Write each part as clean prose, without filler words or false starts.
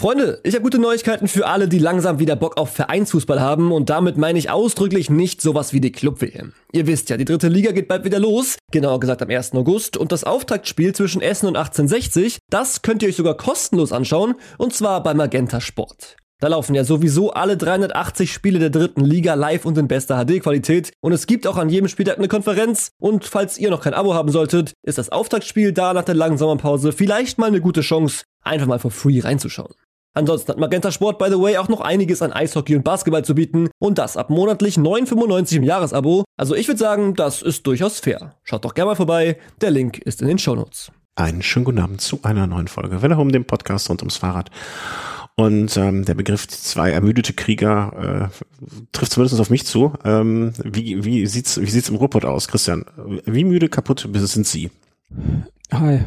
Freunde, ich habe gute Neuigkeiten für alle, die langsam wieder Bock auf Vereinsfußball haben und damit meine ich ausdrücklich nicht sowas wie die Club-WM. Ihr wisst ja, die 3. Liga geht bald wieder los, genauer gesagt am 1. August und das Auftaktspiel zwischen Essen und 1860, das könnt ihr euch sogar kostenlos anschauen und zwar bei Magenta Sport. Da laufen ja sowieso alle 380 Spiele der 3. Liga live und in bester HD-Qualität und es gibt auch an jedem Spieltag eine Konferenz und falls ihr noch kein Abo haben solltet, ist das Auftaktspiel da nach der langen Sommerpause vielleicht mal eine gute Chance, einfach mal for free reinzuschauen. Ansonsten hat Magenta Sport, by the way, auch noch einiges an Eishockey und Basketball zu bieten und das ab monatlich 9,95 im Jahresabo. Also ich würde sagen, das ist durchaus fair. Schaut doch gerne mal vorbei, der Link ist in den Shownotes. Einen schönen guten Abend zu einer neuen Folge Welle um den Podcast rund ums Fahrrad. Und der Begriff 2 ermüdete Krieger trifft zumindest auf mich zu. Wie sieht's im Ruhrpott aus, Christian? Wie müde, kaputt sind Sie? Hi,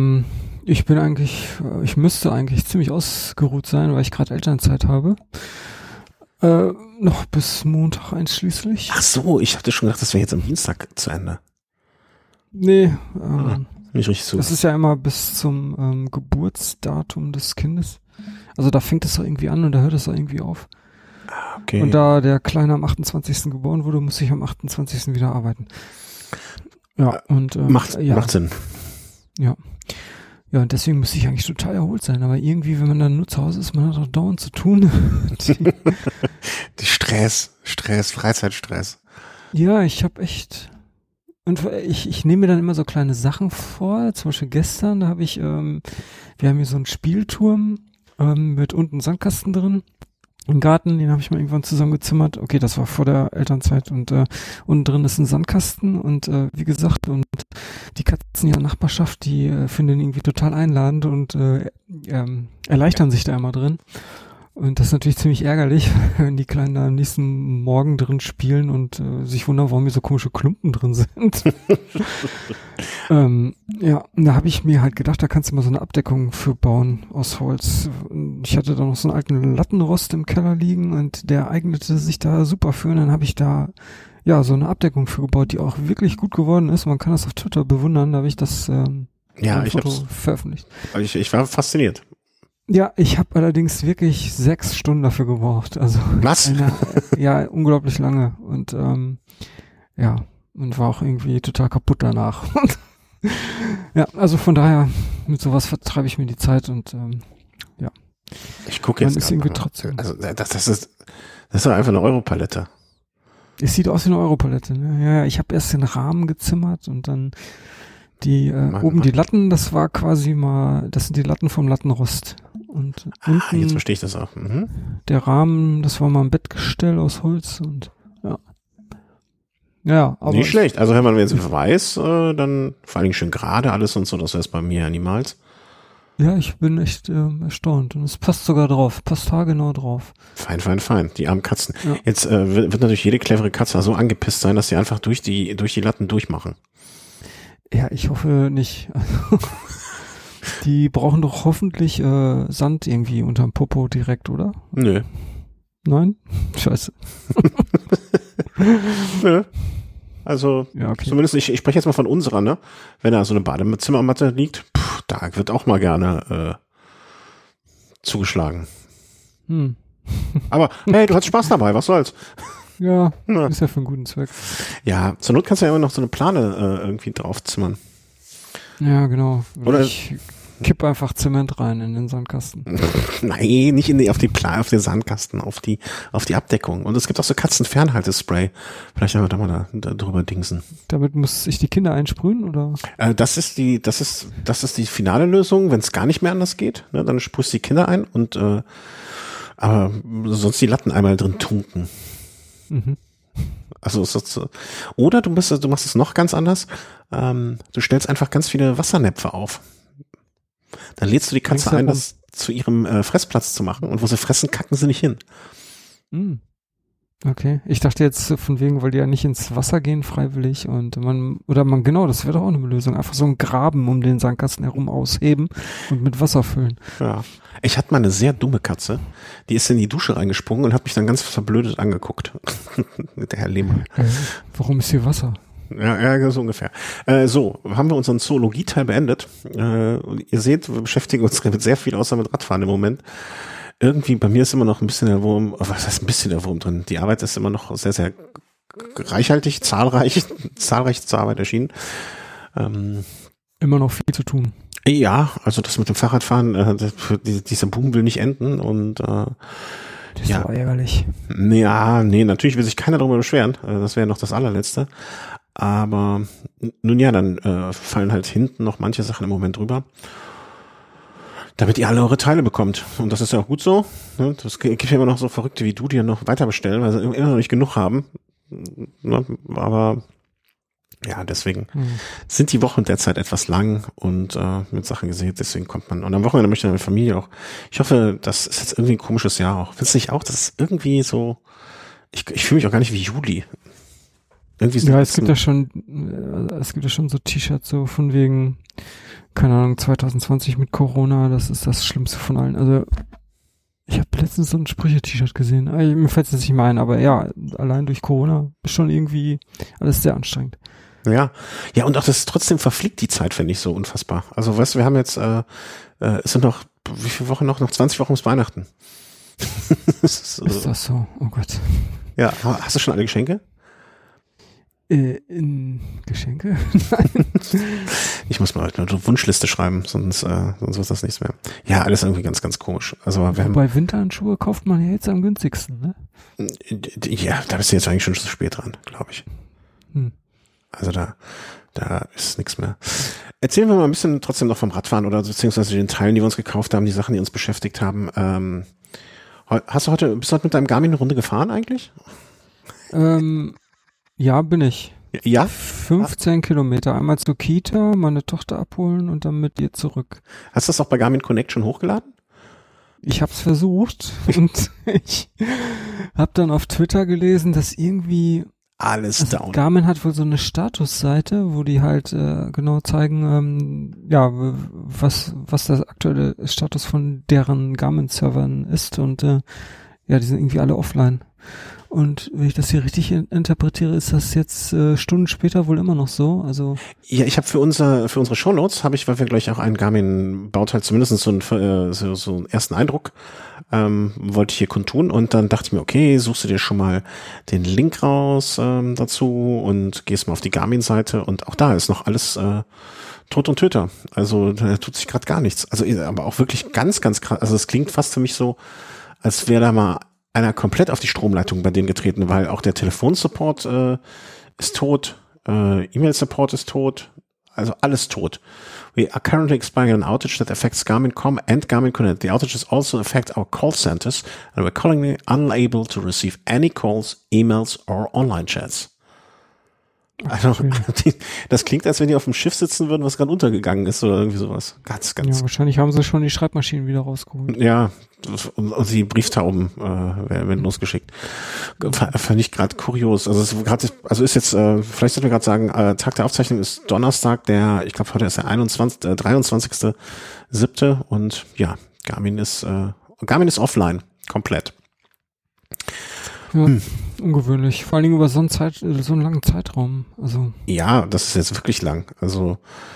ich müsste eigentlich ziemlich ausgeruht sein, weil ich gerade Elternzeit habe. Noch bis Montag einschließlich. Ach so, ich hatte schon gedacht, das wäre jetzt am Dienstag zu Ende. Nee, nicht richtig so. das ist ja immer bis zum Geburtsdatum des Kindes. Also da fängt es doch irgendwie an und da hört es doch irgendwie auf. Okay. Und da der Kleine am 28. geboren wurde, muss ich am 28. wieder arbeiten. Ja, und macht Sinn. Ja. Ja, und deswegen müsste ich eigentlich total erholt sein. Aber irgendwie, wenn man dann nur zu Hause ist, man hat auch dauernd zu tun. Die Stress, Freizeitstress. Ja, ich habe echt... Und ich nehme mir dann immer so kleine Sachen vor. Zum Beispiel gestern, da habe ich... wir haben hier so einen Spielturm mit unten Sandkasten drin. Im Garten, den habe ich mal irgendwann zusammengezimmert. Okay, das war vor der Elternzeit und unten drin ist ein Sandkasten und wie gesagt, und die Katzen in der Nachbarschaft, die finden den irgendwie total einladend und erleichtern sich da immer drin. Und das ist natürlich ziemlich ärgerlich, wenn die Kleinen da am nächsten Morgen drin spielen und sich wundern, warum hier so komische Klumpen drin sind. Ja, und da habe ich mir halt gedacht, da kannst du mal so eine Abdeckung für bauen aus Holz. Ich hatte da noch so einen alten Lattenrost im Keller liegen und der eignete sich da super für. Und dann habe ich da ja so eine Abdeckung für gebaut, die auch wirklich gut geworden ist. Man kann das auf Twitter bewundern, da habe ich das Foto veröffentlicht. Ich war fasziniert. Ja, ich habe allerdings wirklich 6 Stunden dafür gebraucht. Also was? Ja, unglaublich lange. Und ja, und war auch irgendwie total kaputt danach. Ja, also von daher, mit sowas vertreibe ich mir die Zeit und ja. Ich gucke jetzt. Man ist irgendwie trotzdem. Also das ist doch einfach eine Europalette. Es sieht aus wie eine Europalette, ne? Ja, ich habe erst den Rahmen gezimmert und dann die oben die Latten, das war quasi mal, das sind die Latten vom Lattenrost. Und unten jetzt verstehe ich das auch. Mhm. Der Rahmen, das war mal ein Bettgestell aus Holz und ja. Ja, aber nicht schlecht. Also wenn man jetzt weiß, dann vor allen Dingen schön gerade alles und so, das wäre es bei mir ja niemals. Ja, ich bin echt erstaunt und es passt sogar drauf, passt haargenau drauf. Fein. Die armen Katzen. Ja. Jetzt wird natürlich jede clevere Katze so angepisst sein, dass sie einfach durch die Latten durchmachen. Ja, ich hoffe nicht. Die brauchen doch hoffentlich Sand irgendwie unterm Popo direkt, oder? Nö. Nein? Scheiße. Nö. Also, ja, okay. Zumindest, ich spreche jetzt mal von unserer, ne? Wenn da so eine Badezimmermatte liegt, da wird auch mal gerne zugeschlagen. Aber, hey, du hast Spaß dabei, was soll's? Ja, ist ja für einen guten Zweck. Ja, zur Not kannst du ja immer noch so eine Plane irgendwie draufzimmern. Ja, genau. Oder ich kipp einfach Zement rein in den Sandkasten. Nein, nicht auf den Sandkasten, auf die Abdeckung. Und es gibt auch so Katzenfernhaltespray. Vielleicht haben wir da mal da drüber dingsen. Damit muss ich die Kinder einsprühen, oder? Das ist die finale Lösung, wenn es gar nicht mehr anders geht. Ne, dann sprühst du die Kinder ein und aber sonst die Latten einmal drin tunken. Mhm. Also oder du machst es noch ganz anders. Du stellst einfach ganz viele Wassernäpfe auf. Dann lädst du die Katze ein, das zu ihrem Fressplatz zu machen und wo sie fressen, kacken sie nicht hin. Okay, ich dachte jetzt von wegen, weil die ja nicht ins Wasser gehen freiwillig und genau, das wäre doch auch eine Lösung. Einfach so einen Graben um den Sandkasten herum ausheben und mit Wasser füllen. Ja. Ich hatte mal eine sehr dumme Katze, die ist in die Dusche reingesprungen und hat mich dann ganz verblödet angeguckt. Mit der Herr Lehmann. Warum ist hier Wasser? Ja, so ungefähr. So, haben wir unseren Zoologie-Teil beendet. Ihr seht, wir beschäftigen uns mit sehr viel außer mit Radfahren im Moment. Irgendwie, bei mir ist immer noch ein bisschen der Wurm, was heißt ein bisschen der Wurm drin? Die Arbeit ist immer noch sehr, sehr reichhaltig, zahlreich zur Arbeit erschienen. Immer noch viel zu tun. Ja, also das mit dem Fahrradfahren, dieser Boom will nicht enden und Das ist doch ärgerlich. Ja, nee, natürlich will sich keiner darüber beschweren. Das wäre noch das allerletzte. Aber nun ja, dann fallen halt hinten noch manche Sachen im Moment drüber, damit ihr alle eure Teile bekommt. Und das ist ja auch gut so. Das gibt ja immer noch so Verrückte wie du, die ja noch weiter bestellen, weil sie immer noch nicht genug haben. Aber ja, deswegen sind die Wochen derzeit etwas lang und mit Sachen gesehen, deswegen kommt man. Und am Wochenende möchte meine Familie auch. Ich hoffe, das ist jetzt irgendwie ein komisches Jahr auch. Findest du nicht auch, das ist irgendwie so, ich fühle mich auch gar nicht wie Juli. Irgendwie so ja, es gibt ja schon so T-Shirts so von wegen, keine Ahnung, 2020 mit Corona, das ist das Schlimmste von allen. Also ich habe letztens so ein Sprüche-T-Shirt gesehen. Mir fällt es jetzt nicht mehr ein, aber ja, allein durch Corona ist schon irgendwie alles sehr anstrengend. Ja, und auch das trotzdem verfliegt die Zeit, finde ich so unfassbar. Also weißt du, wir haben jetzt, es sind noch, wie viele Wochen noch? Noch 20 Wochen bis Weihnachten. Ist das so? Oh Gott. Ja, hast du schon alle Geschenke? In Geschenke? Nein. Ich muss mal heute eine Wunschliste schreiben, sonst wird das nichts mehr. Ja, alles irgendwie ganz, ganz komisch. Also bei Winterhandschuhe kauft man ja jetzt am günstigsten, ne? Ja, da bist du jetzt eigentlich schon zu spät dran, glaube ich. Also da ist nichts mehr. Erzählen wir mal ein bisschen trotzdem noch vom Radfahren oder beziehungsweise den Teilen, die wir uns gekauft haben, die Sachen, die uns beschäftigt haben. Bist du heute mit deinem Garmin eine Runde gefahren eigentlich? Ja, bin ich. Ja? 15 Kilometer. Einmal zur Kita, meine Tochter abholen und dann mit ihr zurück. Hast du das auch bei Garmin Connect schon hochgeladen? Ich habe es versucht und ich habe dann auf Twitter gelesen, dass irgendwie alles down. Garmin hat wohl so eine Statusseite, wo die halt genau zeigen, was der aktuelle Status von deren Garmin-Servern ist und die sind irgendwie alle offline. Und wenn ich das hier richtig interpretiere, ist das jetzt Stunden später wohl immer noch so. Also ja, ich habe für unsere Shownotes weil wir gleich auch einen Garmin-Bauteil, zumindest so einen ersten Eindruck, wollte ich hier kundtun und dann dachte ich mir, okay, suchst du dir schon mal den Link raus dazu und gehst mal auf die Garmin-Seite und auch da ist noch alles Tod und Töter. Also da tut sich gerade gar nichts. Also aber auch wirklich ganz, ganz krass. Also es klingt fast für mich so, als wäre da mal einer komplett auf die Stromleitung bei denen getreten, weil auch der Telefonsupport ist tot, E-Mail-Support ist tot, also alles tot. We are currently experiencing an outage that affects Garmin.com and Garmin Connect. The outages also affect our call centers and we're currently unable to receive any calls, emails or online chats. Also, das klingt, als wenn die auf dem Schiff sitzen würden, was gerade untergegangen ist oder irgendwie sowas. Ganz, ganz. Ja, wahrscheinlich haben sie schon die Schreibmaschinen wieder rausgeholt. Ja, und die Brieftauben werden losgeschickt. Fand ich gerade kurios. Also ist jetzt, vielleicht sollten wir gerade sagen, Tag der Aufzeichnung ist Donnerstag, ich glaube heute ist der 23.07. und ja, Garmin ist offline, komplett. Ja, ungewöhnlich. Vor allen Dingen über so einen langen Zeitraum. Also. Ja, das ist jetzt wirklich lang. Also,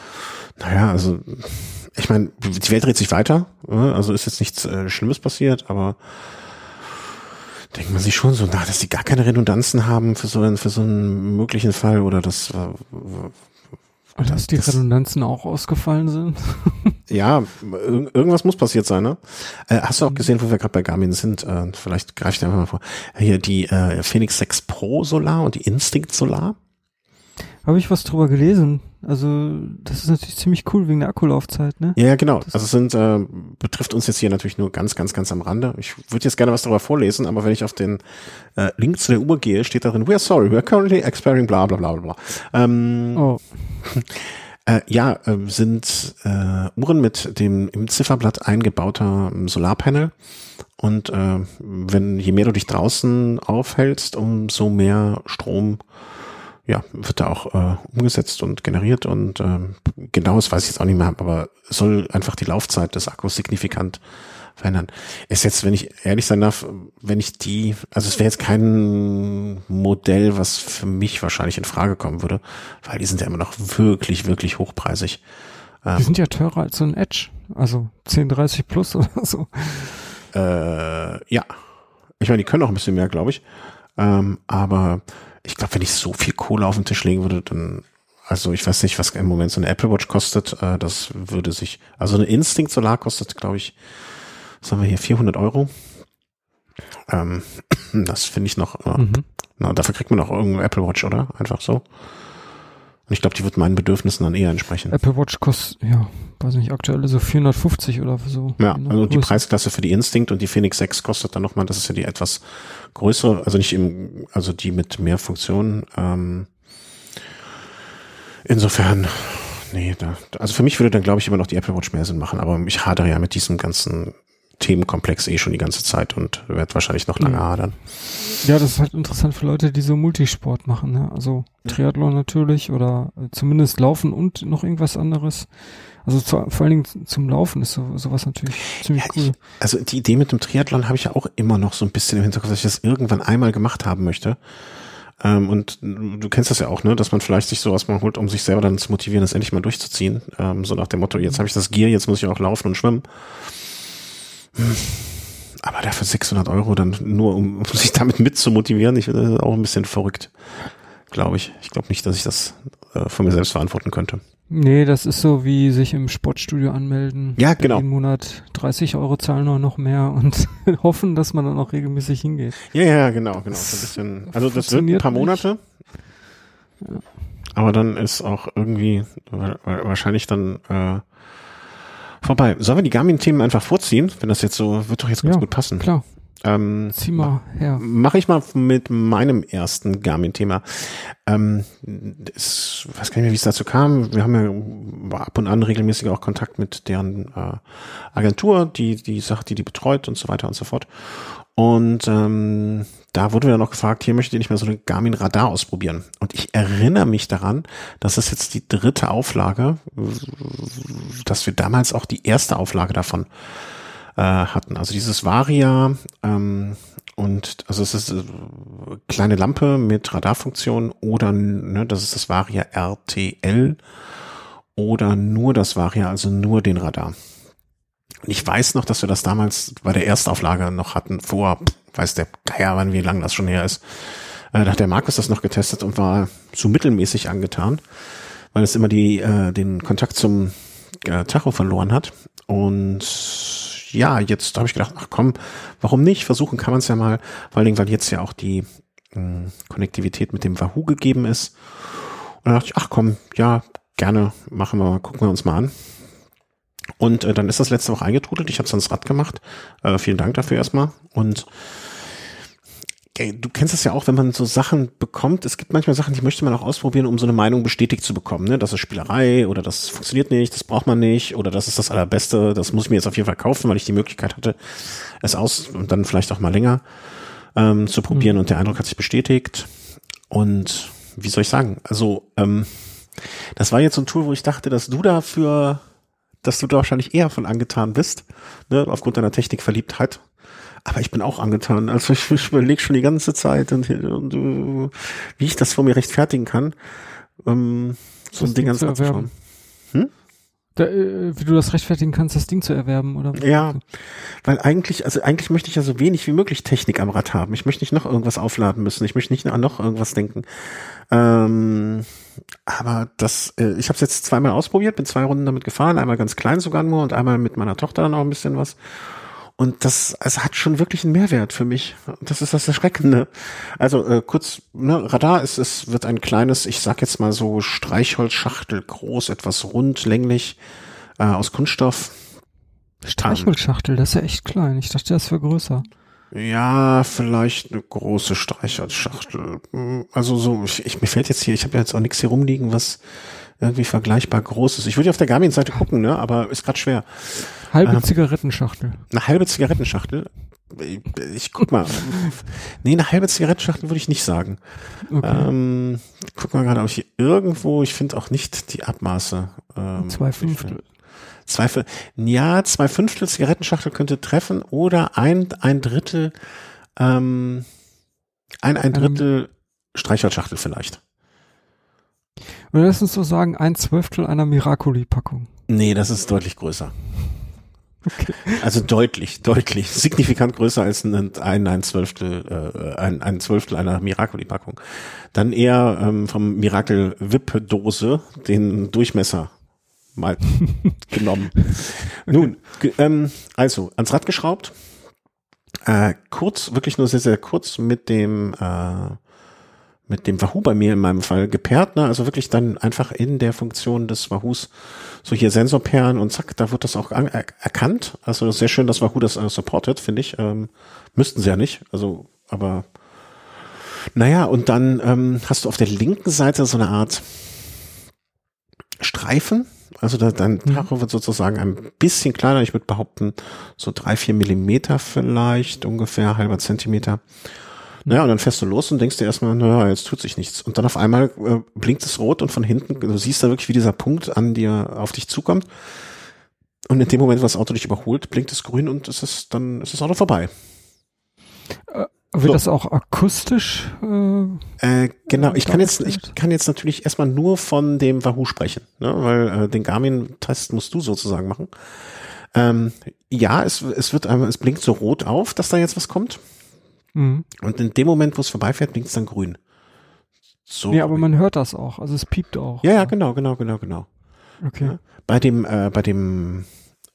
ich meine, die Welt dreht sich weiter. Also ist jetzt nichts Schlimmes passiert, aber denkt man sich schon so, dass die gar keine Redundanzen haben für so einen möglichen Fall oder dass die Redundanzen auch ausgefallen sind. Ja, irgendwas muss passiert sein, ne? Hast du auch gesehen, wo wir gerade bei Garmin sind? Vielleicht greife ich dir einfach mal vor. Hier die Phoenix 6 Pro Solar und die Instinct Solar. Habe ich was drüber gelesen. Also das ist natürlich ziemlich cool wegen der Akkulaufzeit, ne? Ja, genau. Also es betrifft uns jetzt hier natürlich nur ganz, ganz, ganz am Rande. Ich würde jetzt gerne was darüber vorlesen, aber wenn ich auf den Link zu der Uhr gehe, steht darin, we are currently experiencing bla bla bla bla. Sind Uhren mit dem im Zifferblatt eingebauter Solarpanel und je mehr du dich draußen aufhältst, umso mehr Strom wird da auch umgesetzt und generiert und genaues weiß ich jetzt auch nicht mehr, aber soll einfach die Laufzeit des Akkus signifikant verändern. Ist jetzt, wenn ich ehrlich sein darf, also es wäre jetzt kein Modell, was für mich wahrscheinlich in Frage kommen würde, weil die sind ja immer noch wirklich, wirklich hochpreisig. Die sind ja teurer als so ein Edge, also 1030 Plus oder so. Ja. Ich meine, die können auch ein bisschen mehr, glaube ich. Aber ich glaube, wenn ich so viel Kohle auf den Tisch legen würde, dann, also ich weiß nicht, was im Moment so eine Apple Watch kostet, das würde sich, also eine Instinct Solar kostet, glaube ich, was haben wir hier, 400 Euro. Das finde ich noch, dafür kriegt man auch irgendeine Apple Watch, oder? Einfach so. Und ich glaube, die wird meinen Bedürfnissen dann eher entsprechen. Apple Watch kostet, ja, weiß nicht, aktuell so 450 oder so. Ja, also die Preisklasse für die Instinct und die Phoenix 6 kostet dann nochmal, das ist ja die etwas größere, also nicht also die mit mehr Funktionen. Insofern, nee, also für mich würde dann, glaube ich, immer noch die Apple Watch mehr Sinn machen, aber ich hadere ja mit diesem ganzen Themenkomplex schon die ganze Zeit und werde wahrscheinlich noch lange hadern. Ja, das ist halt interessant für Leute, die so Multisport machen, ne? Also Triathlon natürlich oder zumindest Laufen und noch irgendwas anderes. Also vor allen Dingen zum Laufen ist sowas natürlich ziemlich cool. Also die Idee mit dem Triathlon habe ich ja auch immer noch so ein bisschen im Hinterkopf, dass ich das irgendwann einmal gemacht haben möchte. Und du kennst das ja auch, ne, dass man vielleicht sich sowas mal holt, um sich selber dann zu motivieren, das endlich mal durchzuziehen. So nach dem Motto, jetzt habe ich das Gear, jetzt muss ich auch laufen und schwimmen. Aber dafür 600 Euro dann nur, um sich damit mitzumotivieren, ich finde das auch ein bisschen verrückt, glaube ich. Ich glaube nicht, dass ich das von mir selbst verantworten könnte. Nee, das ist so wie sich im Sportstudio anmelden. Ja, genau. Jeden Monat 30 Euro zahlen oder noch mehr und hoffen, dass man dann auch regelmäßig hingeht. Ja, genau. So ein bisschen, also das wird ein paar Monate. Ja. Aber dann ist auch irgendwie wahrscheinlich dann vorbei. Sollen wir die Garmin-Themen einfach vorziehen? Wenn das jetzt so, wird doch jetzt ganz gut passen. Klar. Zieh mal her. Mache ich mal mit meinem ersten Garmin-Thema. Ich weiß gar nicht mehr, wie es dazu kam. Wir haben ja ab und an regelmäßig auch Kontakt mit deren Agentur, die sagt, die betreut und so weiter und so fort. Und da wurde mir noch gefragt, hier möchtet ihr nicht mehr so eine Garmin Radar ausprobieren. Und ich erinnere mich daran, dass es jetzt die 3. Auflage, dass wir damals auch die erste Auflage davon hatten. Also dieses Varia und also es ist eine kleine Lampe mit Radarfunktion oder ne, das ist das Varia RTL oder nur das Varia, also nur den Radar. Und ich weiß noch, dass wir das damals bei der Erstauflage noch hatten, weiß der Geier, wann, wie lang das schon her ist. Da hat der Markus das noch getestet und war so mittelmäßig angetan, weil es immer den Kontakt zum Tacho verloren hat. Und ja, jetzt habe ich gedacht, ach komm, warum nicht? Versuchen kann man es ja mal, vor allen Dingen, weil jetzt ja auch die Konnektivität mit dem Wahoo gegeben ist. Und dann dachte ich, ach komm, ja, gerne, machen wir mal, gucken wir uns mal an. Und dann ist das letzte Woche eingetrudelt. Ich habe es ans Rad gemacht. Vielen Dank dafür erstmal. Und du kennst es ja auch, wenn man so Sachen bekommt. Es gibt manchmal Sachen, die möchte man auch ausprobieren, um so eine Meinung bestätigt zu bekommen. Ne? Das ist Spielerei oder das funktioniert nicht, das braucht man nicht oder das ist das Allerbeste. Das muss ich mir jetzt auf jeden Fall kaufen, weil ich die Möglichkeit hatte, es und dann vielleicht auch mal länger zu probieren. Und der Eindruck hat sich bestätigt. Und wie soll ich sagen? Also das war jetzt so ein Tool, wo ich dachte, dass du da wahrscheinlich eher von angetan bist, ne, aufgrund deiner Technikverliebtheit. Aber ich bin auch angetan. Also ich überlege schon die ganze Zeit und wie ich das vor mir rechtfertigen kann, so ein Ding ans anzuschauen. Wie du das rechtfertigen kannst, das Ding zu erwerben, oder? Ja, weil eigentlich möchte ich ja so wenig wie möglich Technik am Rad haben. Ich möchte nicht noch irgendwas aufladen müssen. Ich möchte nicht an noch irgendwas denken. Aber ich habe es jetzt zweimal ausprobiert, bin 2 Runden damit gefahren, einmal ganz klein sogar nur und einmal mit meiner Tochter dann auch ein bisschen was. Und es hat schon wirklich einen Mehrwert für mich. Das ist das Erschreckende. Also kurz, ne, Radar wird ein kleines, ich sag jetzt mal so Streichholzschachtel groß, etwas rund, länglich, aus Kunststoff. Streichholzschachtel, das ist ja echt klein. Ich dachte, das wäre größer. Ja, vielleicht eine große Streichholzschachtel. Also so, mir fällt jetzt hier, ich habe ja jetzt auch nichts hier rumliegen, was irgendwie vergleichbar groß ist. Ich würde auf der Garmin-Seite gucken, ne, aber ist gerade schwer. Halbe Zigarettenschachtel. Eine halbe Zigarettenschachtel? Ich guck mal. Nee, eine halbe Zigarettenschachtel würde ich nicht sagen. Okay. Guck mal gerade, ob ich hier irgendwo, ich finde auch nicht die Abmaße. 2/5. 2 Fünftel Zigarettenschachtel könnte treffen oder ein Drittel ein Drittel Streichholzschachtel vielleicht. Oder lass uns so sagen, 1/12 einer Miracoli-Packung. Nee, das ist deutlich größer. Okay. Also deutlich, signifikant größer als ein Zwölftel einer Miracoli-Packung. Dann eher vom Miracle-Whip-Dose den Durchmesser mal genommen. Nun, also ans Rad geschraubt, kurz, wirklich nur sehr, sehr kurz mit dem Wahoo bei mir in meinem Fall gepaart, ne? Also wirklich dann einfach in der Funktion des Wahoos so hier Sensorperlen und zack, da wird das auch erkannt. Also das ist sehr schön, dass Wahoo das supportet, finde ich. Müssten sie ja nicht, also, aber naja, und dann hast du auf der linken Seite so eine Art Streifen. Also dein Tacho wird sozusagen ein bisschen kleiner. Ich würde behaupten, so 3-4 Millimeter vielleicht, ungefähr halber Zentimeter. Naja, und dann fährst du los und denkst dir erstmal, naja, jetzt tut sich nichts. Und dann auf einmal blinkt es rot und von hinten, du siehst da wirklich, wie dieser Punkt auf dich zukommt. Und in dem Moment, wo das Auto dich überholt, blinkt es grün und dann ist das Auto vorbei. Wird das auch akustisch? Genau, ich kann jetzt natürlich erstmal nur von dem Wahoo sprechen, ne? Weil den Garmin-Test musst du sozusagen machen. Ja, es blinkt so rot auf, dass da jetzt was kommt. Mhm. Und in dem Moment, wo es vorbeifährt, blinkt es dann grün. So. Nee, aber man hört das auch, also es piept auch. Ja, genau. Okay. Ja, bei dem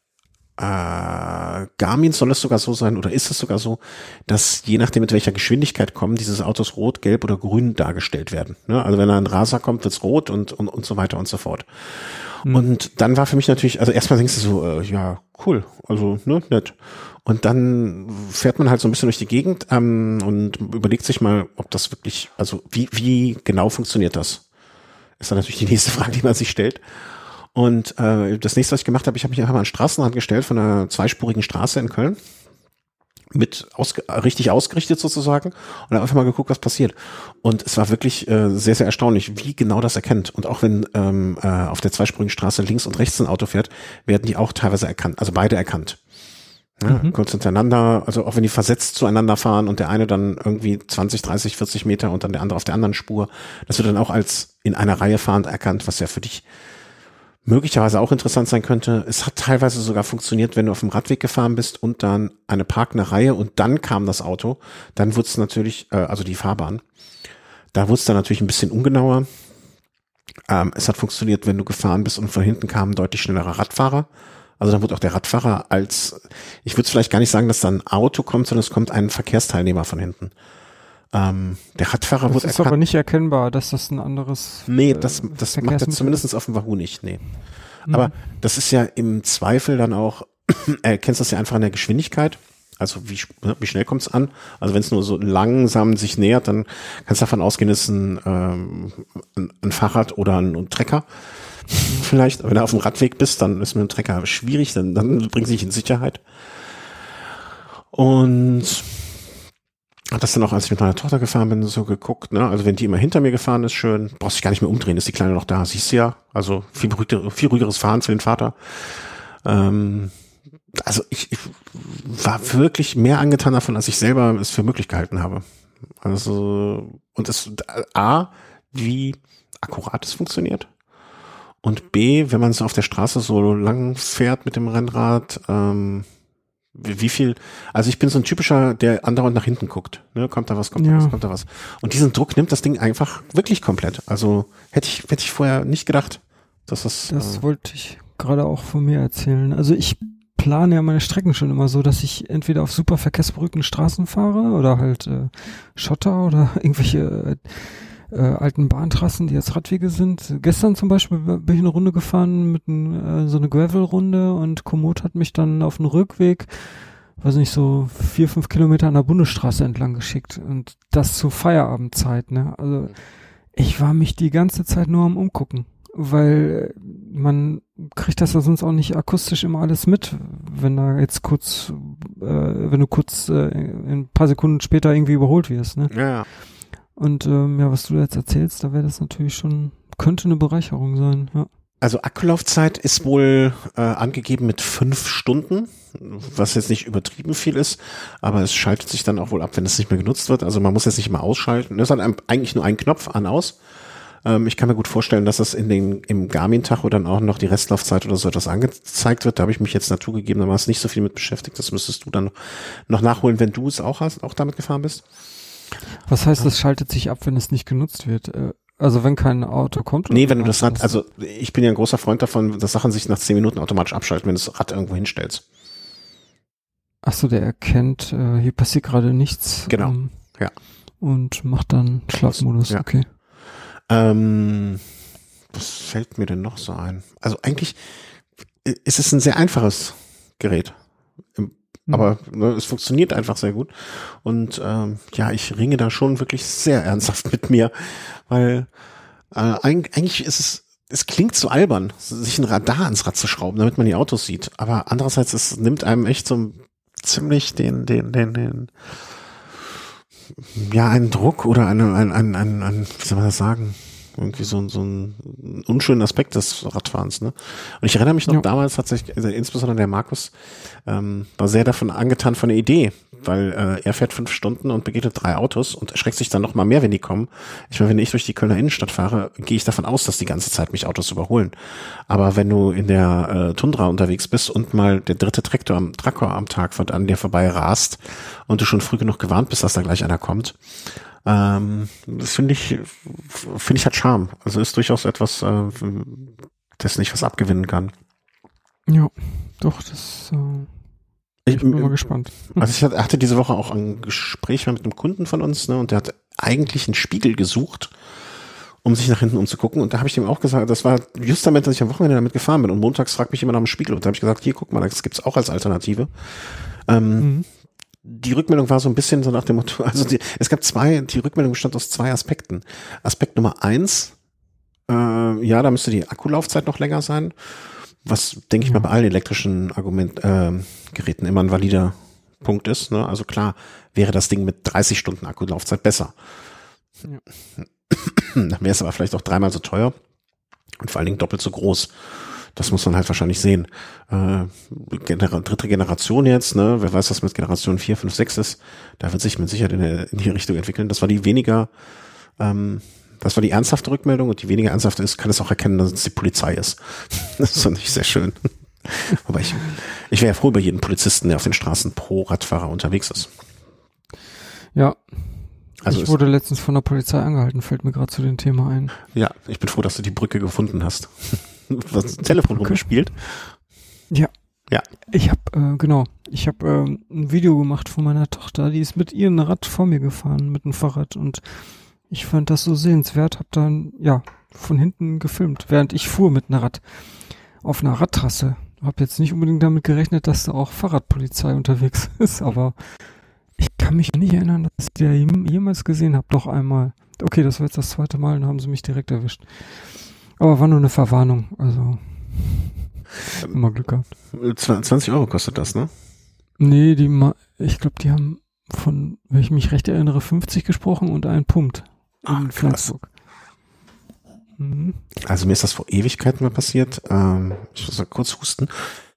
Garmin soll es sogar so sein, oder ist es sogar so, dass je nachdem mit welcher Geschwindigkeit kommen, diese Autos rot, gelb oder grün dargestellt werden. Ne? Also wenn da ein Raser kommt, wird's rot und so weiter und so fort. Und dann war für mich natürlich, also erstmal denkst du so, ja, cool, also ne, nett. Und dann fährt man halt so ein bisschen durch die Gegend und überlegt sich mal, ob das wirklich, also wie genau funktioniert das? Ist dann natürlich die nächste Frage, die man sich stellt. Und das nächste, was ich gemacht habe, ich habe mich einfach mal an den Straßenrand gestellt von einer zweispurigen Straße in Köln, richtig ausgerichtet sozusagen, und habe einfach mal geguckt, was passiert. Und es war wirklich sehr, sehr erstaunlich, wie genau das erkennt. Und auch wenn auf der zweispurigen Straße links und rechts ein Auto fährt, werden die auch teilweise erkannt, also beide erkannt. Ja, kurz hintereinander, also auch wenn die versetzt zueinander fahren und der eine dann irgendwie 20, 30, 40 Meter und dann der andere auf der anderen Spur, das wird dann auch als in einer Reihe fahrend erkannt, was ja für dich möglicherweise auch interessant sein könnte. Es hat teilweise sogar funktioniert, wenn du auf dem Radweg gefahren bist und dann eine parkende Reihe und dann kam das Auto, dann wurde es natürlich, also die Fahrbahn, da wurde es dann natürlich ein bisschen ungenauer. Es hat funktioniert, wenn du gefahren bist und von hinten kam ein deutlich schnellerer Radfahrer. Also dann wird auch der Radfahrer ich würde es vielleicht gar nicht sagen, dass da ein Auto kommt, sondern es kommt ein Verkehrsteilnehmer von hinten. Der Radfahrer wird erkannt. Das ist aber nicht erkennbar, dass das ein anderes Nee, das macht er zumindest auf dem Wahoo nicht, nee. Aber das ist ja im Zweifel dann auch, erkennst das ja einfach an der Geschwindigkeit. Also wie schnell kommt es an? Also wenn es nur so langsam sich nähert, dann kannst du davon ausgehen, es ist ein Fahrrad oder ein Trecker. Vielleicht, wenn du auf dem Radweg bist, dann ist mit dem Trecker schwierig, dann bringt sich in Sicherheit. Und hat das dann auch, als ich mit meiner Tochter gefahren bin, so geguckt, ne? Also wenn die immer hinter mir gefahren ist, schön, brauchst dich gar nicht mehr umdrehen, ist die Kleine noch da, siehst du ja. Also viel ruhigeres Fahren für den Vater. Also ich war wirklich mehr angetan davon, als ich selber es für möglich gehalten habe. Also, und wie akkurat es funktioniert. Und B, wenn man so auf der Straße so lang fährt mit dem Rennrad, wie viel, also ich bin so ein typischer, der andauernd nach hinten guckt, ne, kommt da was. Und diesen Druck nimmt das Ding einfach wirklich komplett. Also hätte ich vorher nicht gedacht, dass das. Das wollte ich gerade auch von mir erzählen. Also ich plane ja meine Strecken schon immer so, dass ich entweder auf super verkehrsberuhigten Straßen fahre oder halt Schotter oder irgendwelche alten Bahntrassen, die jetzt Radwege sind. Gestern zum Beispiel bin ich eine Runde gefahren mit so eine Gravel-Runde und Komoot hat mich dann auf den Rückweg, weiß nicht, so 4-5 Kilometer an der Bundesstraße entlang geschickt und das zur Feierabendzeit, ne? Also ich war mich die ganze Zeit nur am Umgucken, weil man kriegt das ja sonst auch nicht akustisch immer alles mit, wenn da jetzt wenn du kurz ein paar Sekunden später irgendwie überholt wirst, ne? Ja. Und was du jetzt erzählst, da wäre das natürlich schon, könnte eine Bereicherung sein, ja. Also Akkulaufzeit ist wohl angegeben mit 5 Stunden, was jetzt nicht übertrieben viel ist, aber es schaltet sich dann auch wohl ab, wenn es nicht mehr genutzt wird. Also man muss jetzt nicht immer ausschalten. Das hat eigentlich nur einen Knopf an, aus. Ich kann mir gut vorstellen, dass das im Garmin-Tacho dann auch noch die Restlaufzeit oder so etwas angezeigt wird. Da habe ich mich jetzt naturgegebenermaßen nicht so viel mit beschäftigt. Das müsstest du dann noch nachholen, wenn du es auch damit gefahren bist. Was heißt, es schaltet sich ab, wenn es nicht genutzt wird? Also wenn kein Auto kommt? Nee, wenn du das Rad, also ich bin ja ein großer Freund davon, dass Sachen sich nach 10 Minuten automatisch abschalten, wenn du das Rad irgendwo hinstellst. Ach so, der erkennt, hier passiert gerade nichts. Genau, ja. Und macht dann Schlafmodus, ja. Okay. Was fällt mir denn noch so ein? Also eigentlich ist es ein sehr einfaches Gerät. Aber es funktioniert einfach sehr gut. Und ich ringe da schon wirklich sehr ernsthaft mit mir, weil eigentlich ist es klingt so albern, sich ein Radar ans Rad zu schrauben, damit man die Autos sieht. Aber andererseits, es nimmt einem echt so ziemlich einen Druck oder wie soll man das sagen? Irgendwie so ein unschönen Aspekt des Radfahrens, ne? Und ich erinnere mich noch damals tatsächlich, also insbesondere der Markus, war sehr davon angetan von der Idee, weil er fährt 5 Stunden und begegnet 3 Autos und erschreckt sich dann noch mal mehr, wenn die kommen. Ich meine, wenn ich durch die Kölner Innenstadt fahre, gehe ich davon aus, dass die ganze Zeit mich Autos überholen. Aber wenn du in der Tundra unterwegs bist und mal der 3. Traktor am Tag an dir vorbei rast und du schon früh genug gewarnt bist, dass da gleich einer kommt, das finde ich hat Charme. Also ist durchaus etwas, dessen ich was abgewinnen kann. Ja, doch, ich bin mal gespannt. Also ich hatte diese Woche auch ein Gespräch mit einem Kunden von uns, ne, und der hat eigentlich einen Spiegel gesucht, um sich nach hinten umzugucken. Und da habe ich dem auch gesagt, das war justament, dass ich am Wochenende damit gefahren bin. Und montags fragt mich immer nach dem Spiegel. Und da habe ich gesagt, hier, guck mal, das gibt's auch als Alternative. Die Rückmeldung war so ein bisschen so nach dem Motto, also die Rückmeldung bestand aus 2 Aspekten. Aspekt Nummer 1, da müsste die Akkulaufzeit noch länger sein, was, denke ich mal, bei allen elektrischen Geräten immer ein valider Punkt ist, ne? Also klar, wäre das Ding mit 30 Stunden Akkulaufzeit besser. Ja. Dann wäre es aber vielleicht auch 3-mal so teuer und vor allen Dingen doppelt so groß. Das muss man halt wahrscheinlich sehen. 3. Generation jetzt, ne? Wer weiß, was mit Generation 4, 5, 6 ist. Da wird sich mit Sicherheit in die Richtung entwickeln. Das war die ernsthafte Rückmeldung, und die weniger ernsthafte ist, kann es auch erkennen, dass es die Polizei ist. Das ist nicht sehr schön. Aber ich wäre ja froh über jeden Polizisten, der auf den Straßen pro Radfahrer unterwegs ist. Ja. Also ich wurde letztens von der Polizei angehalten, fällt mir gerade zu dem Thema ein. Ja, ich bin froh, dass du die Brücke gefunden hast. Was das Telefon rumgespielt? Ja. Ja. Ich habe ein Video gemacht von meiner Tochter, die ist mit ihrem Rad vor mir gefahren, mit dem Fahrrad, und ich fand das so sehenswert, habe dann, von hinten gefilmt, während ich fuhr mit einem Rad auf einer Radtrasse. Habe jetzt nicht unbedingt damit gerechnet, dass da auch Fahrradpolizei unterwegs ist, aber ich kann mich nicht erinnern, dass ich die jemals gesehen habe. Doch einmal. Okay, das war jetzt das 2. Mal, dann haben sie mich direkt erwischt. Aber war nur eine Verwarnung, also immer Glück gehabt. 20 Euro kostet das, ne? Nee, ich glaube, die haben von, wenn ich mich recht erinnere, 50 gesprochen und einen Punkt in Flensburg. Also mir ist das vor Ewigkeiten mal passiert. Ich muss mal kurz husten.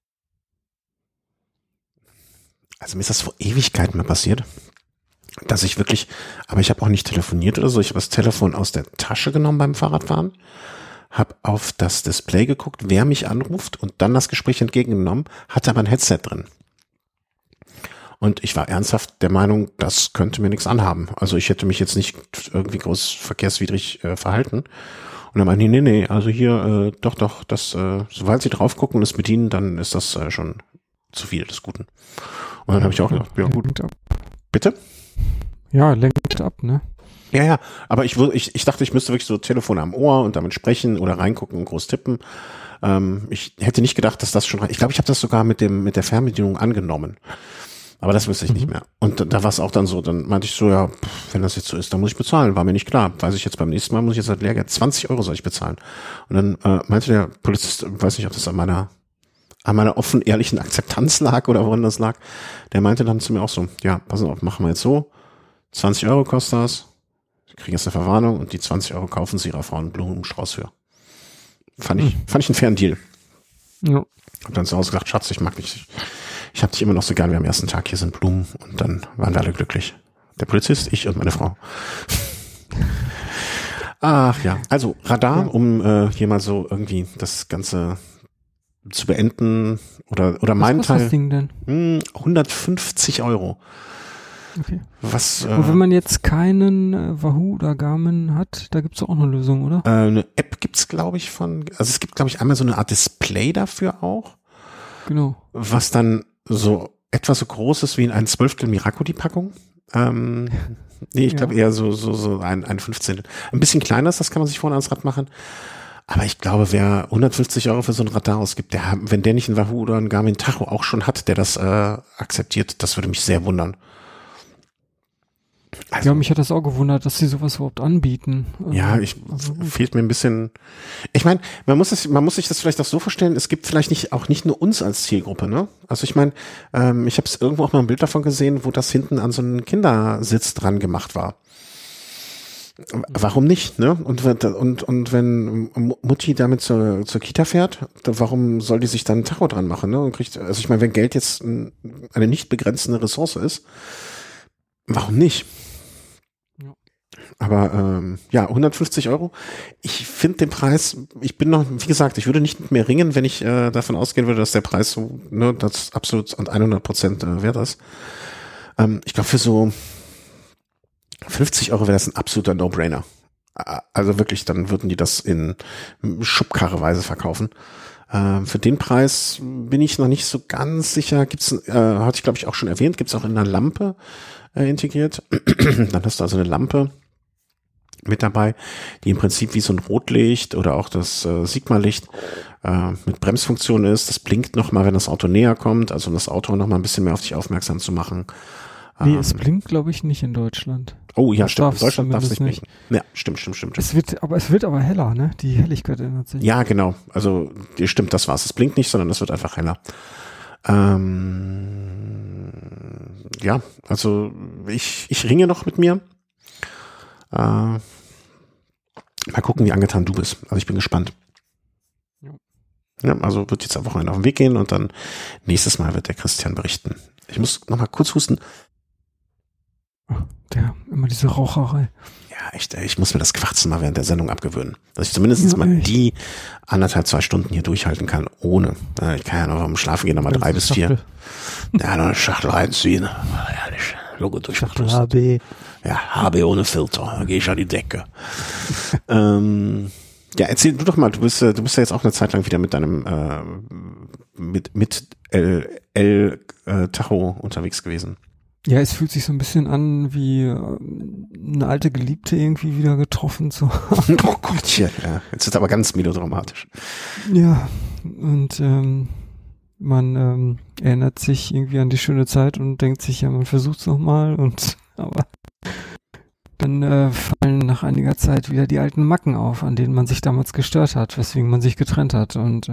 Also mir ist das vor Ewigkeiten mal passiert, dass ich wirklich, aber ich habe auch nicht telefoniert oder so, ich habe das Telefon aus der Tasche genommen beim Fahrradfahren, habe auf das Display geguckt, wer mich anruft, und dann das Gespräch entgegengenommen, hatte aber ein Headset drin. Und ich war ernsthaft der Meinung, das könnte mir nichts anhaben. Also ich hätte mich jetzt nicht irgendwie groß verkehrswidrig verhalten. Und dann meinte ich, nee, also hier, doch, das, sobald Sie drauf gucken und es bedienen, dann ist das schon zu viel des Guten. Und dann habe ich auch gedacht, ja gut. Bitte? Ja, lenkt ab, ne? Ja, aber ich dachte, ich müsste wirklich so Telefon am Ohr und damit sprechen oder reingucken und groß tippen. Ich hätte nicht gedacht, dass das schon, ich glaube, ich habe das sogar mit der Fernbedienung angenommen. Aber das wüsste ich nicht mehr. Und da war es auch dann so, dann meinte ich so, ja, wenn das jetzt so ist, dann muss ich bezahlen. War mir nicht klar. Weiß ich jetzt beim nächsten Mal, muss ich jetzt halt Lehrgeld 20 Euro soll ich bezahlen. Und dann meinte der Polizist, weiß nicht, ob das an meiner offen ehrlichen Akzeptanz lag oder woran das lag. Der meinte dann zu mir auch so, ja, pass auf, machen wir jetzt so, 20 Euro kostet das, Sie kriegen jetzt eine Verwarnung und die 20 Euro kaufen Sie Ihrer Frau einen Blumenstrauß für. Fand ich einen fairen Deal. Ja. Hab dann zu Hause gesagt, Schatz, ich mag dich. Ich hab dich immer noch so gern wie am ersten Tag. Hier sind Blumen. Und dann waren wir alle glücklich. Der Polizist, ich und meine Frau. Ach ja, also Radar, um hier mal so irgendwie das Ganze zu beenden oder mein Was kostet Teil. das Ding denn? 150 €. Okay. Was? Und wenn man jetzt keinen Wahoo oder Garmin hat, da gibt's doch auch eine Lösung, oder? Eine App gibt's, glaube ich, also es gibt, glaube ich, einmal so eine Art Display dafür auch. Genau. Was dann so etwas so groß ist wie in ein 12. Miraco die Packung. Nee, ich glaube eher so ein 15. Ein bisschen kleiner ist, das kann man sich vorne ans Rad machen. Aber ich glaube, wer 150 € für so ein Radar ausgibt, wenn der nicht ein Wahoo oder ein Garmin Tacho auch schon hat, der das akzeptiert, das würde mich sehr wundern. Also, ja, mich hat das auch gewundert, dass sie sowas überhaupt anbieten. Ja, fehlt mir ein bisschen. Ich meine, man muss sich das vielleicht auch so vorstellen, es gibt vielleicht nicht nur uns als Zielgruppe, ne? Also ich meine, ich habe irgendwo auch mal ein Bild davon gesehen, wo das hinten an so einen Kindersitz dran gemacht war. Warum nicht, ne? Und wenn Mutti damit zur Kita fährt, warum soll die sich dann ein Tacho dran machen, ne? Und also ich meine, wenn Geld jetzt eine nicht begrenzende Ressource ist, warum nicht? Aber 150 €. Ich finde den Preis, ich bin noch, wie gesagt, ich würde nicht mit mir ringen, wenn ich davon ausgehen würde, dass der Preis so, ne, das absolut und 100% wert ist. Ich glaube, für so 50 € wäre das ein absoluter No-Brainer. Also wirklich, dann würden die das in Schubkarreweise verkaufen. Für den Preis bin ich noch nicht so ganz sicher. Hatte ich glaube ich auch schon erwähnt, gibt's auch in einer Lampe integriert. Dann hast du also eine Lampe mit dabei, die im Prinzip wie so ein Rotlicht oder auch das Sigma-Licht mit Bremsfunktion ist. Das blinkt nochmal, wenn das Auto näher kommt, also um das Auto nochmal ein bisschen mehr auf dich aufmerksam zu machen. Nee, es blinkt, glaube ich, nicht in Deutschland. Oh ja, stimmt. In Deutschland darf es nicht blinken. Ja, stimmt. Es wird aber heller, ne? Die Helligkeit ändert sich. Ja, genau. Also, stimmt, das war's. Es blinkt nicht, sondern es wird einfach heller. Ja, also ich ringe noch mit mir. Mal gucken, wie angetan du bist. Also ich bin gespannt. Ja, also wird jetzt am Wochenende auf den Weg gehen und dann nächstes Mal wird der Christian berichten. Ich muss noch mal kurz husten. Immer diese Raucherei. Ja, echt, ich muss mir das Quatschen mal während der Sendung abgewöhnen. Dass ich zumindest mal die 1,5-2 Stunden hier durchhalten kann, ohne. Ich kann ja noch am Schlafen gehen, nochmal 3 bis 4. Ja, noch eine Schachtel reinziehen. Herrlich. Logo Schachtel HB. Ja, HB ohne Filter. Da gehe ich an die Decke. Ja, erzähl du doch mal, du bist ja jetzt auch eine Zeit lang wieder mit deinem mit Tacho unterwegs gewesen. Ja, es fühlt sich so ein bisschen an, wie eine alte Geliebte irgendwie wieder getroffen zu haben. Oh Gottchen, ja. Jetzt ist es aber ganz melodramatisch. Ja, und man erinnert sich irgendwie an die schöne Zeit und denkt sich, ja, man versucht's nochmal aber dann fallen nach einiger Zeit wieder die alten Macken auf, an denen man sich damals gestört hat, weswegen man sich getrennt hat. Und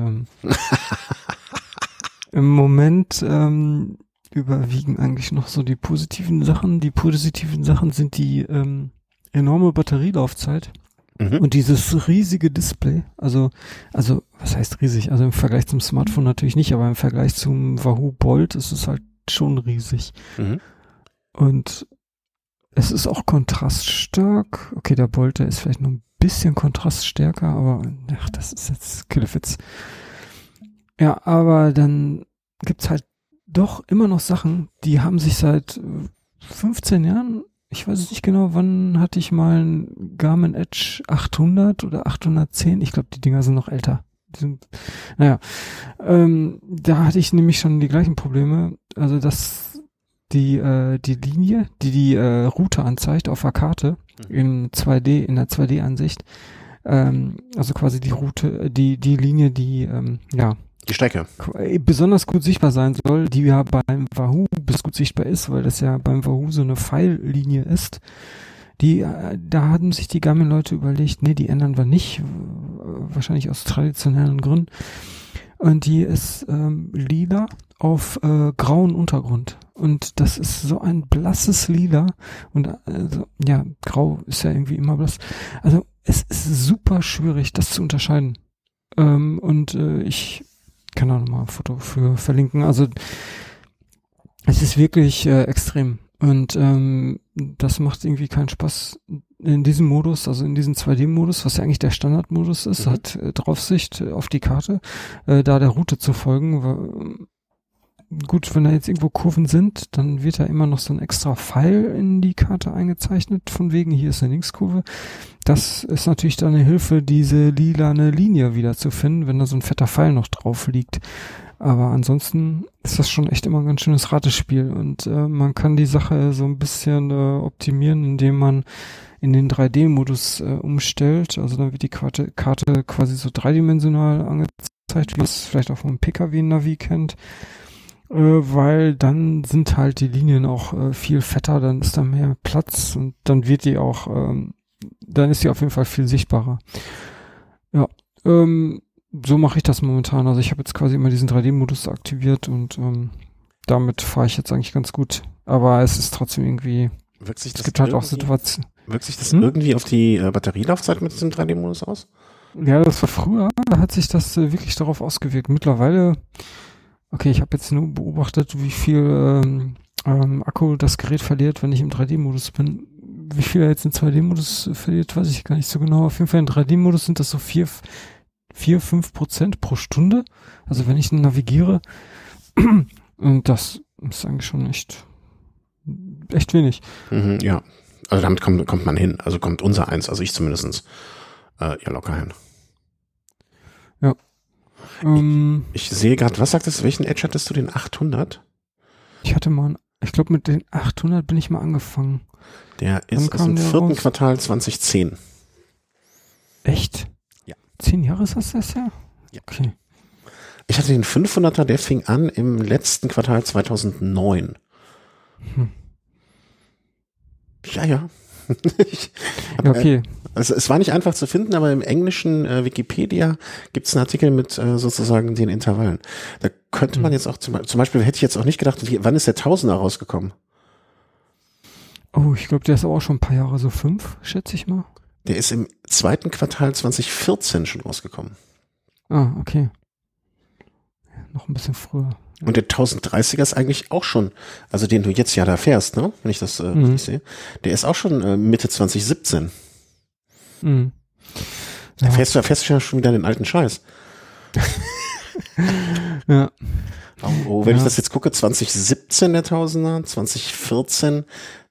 im Moment überwiegen eigentlich noch so die positiven Sachen. Die positiven Sachen sind die enorme Batterielaufzeit und dieses riesige Display. Also was heißt riesig? Also im Vergleich zum Smartphone natürlich nicht, aber im Vergleich zum Wahoo Bolt ist es halt schon riesig. Und es ist auch kontraststark. Okay, der Bolt, der ist vielleicht noch ein bisschen kontraststärker, aber das ist jetzt Killefitz. Ja, aber dann gibt's halt doch immer noch Sachen, die haben sich seit 15 Jahren, ich weiß es nicht genau, wann hatte ich mal einen Garmin Edge 800 oder 810, ich glaube, die Dinger sind noch älter. Da hatte ich nämlich schon die gleichen Probleme, also dass die Linie, die Route anzeigt auf der Karte in der 2D-Ansicht, also quasi die Route, die Linie, die Strecke besonders gut sichtbar sein soll, die ja beim Wahoo bis gut sichtbar ist, weil das ja beim Wahoo so eine Pfeillinie ist. Da haben sich die Garmin-Leute überlegt, nee, die ändern wir nicht, wahrscheinlich aus traditionellen Gründen. Und die ist lila auf grauen Untergrund. Und das ist so ein blasses Lila. Und grau ist ja irgendwie immer blass. Also es ist super schwierig, das zu unterscheiden. Ich kann da nochmal ein Foto für verlinken. Also es ist wirklich extrem. Und das macht irgendwie keinen Spaß in diesem Modus, also in diesem 2D-Modus, was ja eigentlich der Standardmodus ist, hat Draufsicht auf die Karte, da der Route zu folgen. Gut, wenn da jetzt irgendwo Kurven sind, dann wird da immer noch so ein extra Pfeil in die Karte eingezeichnet, von wegen, hier ist eine Linkskurve. Das ist natürlich dann eine Hilfe, diese lilane Linie wieder zu finden, wenn da so ein fetter Pfeil noch drauf liegt. Aber ansonsten ist das schon echt immer ein ganz schönes Ratespiel und man kann die Sache so ein bisschen optimieren, indem man in den 3D-Modus umstellt. Also dann wird die Karte quasi so dreidimensional angezeigt, wie man es vielleicht auch vom PKW-Navi kennt. Weil dann sind halt die Linien auch viel fetter, dann ist da mehr Platz und dann wird die auch, dann ist die auf jeden Fall viel sichtbarer. Ja, so mache ich das momentan. Also ich habe jetzt quasi immer diesen 3D-Modus aktiviert und damit fahre ich jetzt eigentlich ganz gut. Aber es ist trotzdem irgendwie, es gibt halt auch Situationen. Wirkt sich das irgendwie auf die Batterielaufzeit mit diesem 3D-Modus aus? Ja, das war früher, da hat sich das wirklich darauf ausgewirkt. Mittlerweile, okay, ich habe jetzt nur beobachtet, wie viel Akku das Gerät verliert, wenn ich im 3D-Modus bin. Wie viel er jetzt im 2D-Modus verliert, weiß ich gar nicht so genau. Auf jeden Fall im 3D-Modus sind das so 4-5% pro Stunde. Also wenn ich navigiere. Und das ist eigentlich schon echt wenig. Ja, also damit kommt man hin. Also kommt unser eins, also ich zumindest ja locker hin. Ja. Ich sehe gerade, was sagtest du, welchen Edge hattest du, den 800? Ich glaube mit den 800 bin ich mal angefangen. Der ist aus dem 4. Quartal 2010. Echt? Ja. 10 Jahre ist das ja? Ja. Okay. Ich hatte den 500er, der fing an im letzten Quartal 2009. Ja. Okay. Also es war nicht einfach zu finden, aber im englischen Wikipedia gibt es einen Artikel mit sozusagen den Intervallen. Da könnte man jetzt auch zum Beispiel hätte ich jetzt auch nicht gedacht, wann ist der 1000er rausgekommen? Oh, ich glaube, der ist aber auch schon ein paar Jahre, so 5, schätze ich mal. Der ist im 2. Quartal 2014 schon rausgekommen. Ah, okay. Noch ein bisschen früher. Ja. Und der 1030er ist eigentlich auch schon, also den du jetzt ja da fährst, ne? Wenn ich das richtig sehe. Der ist auch schon Mitte 2017. Mhm. Da fährst du ja schon wieder den alten Scheiß. Ja. Wenn ich das jetzt gucke, 2017 der 1000er, 2014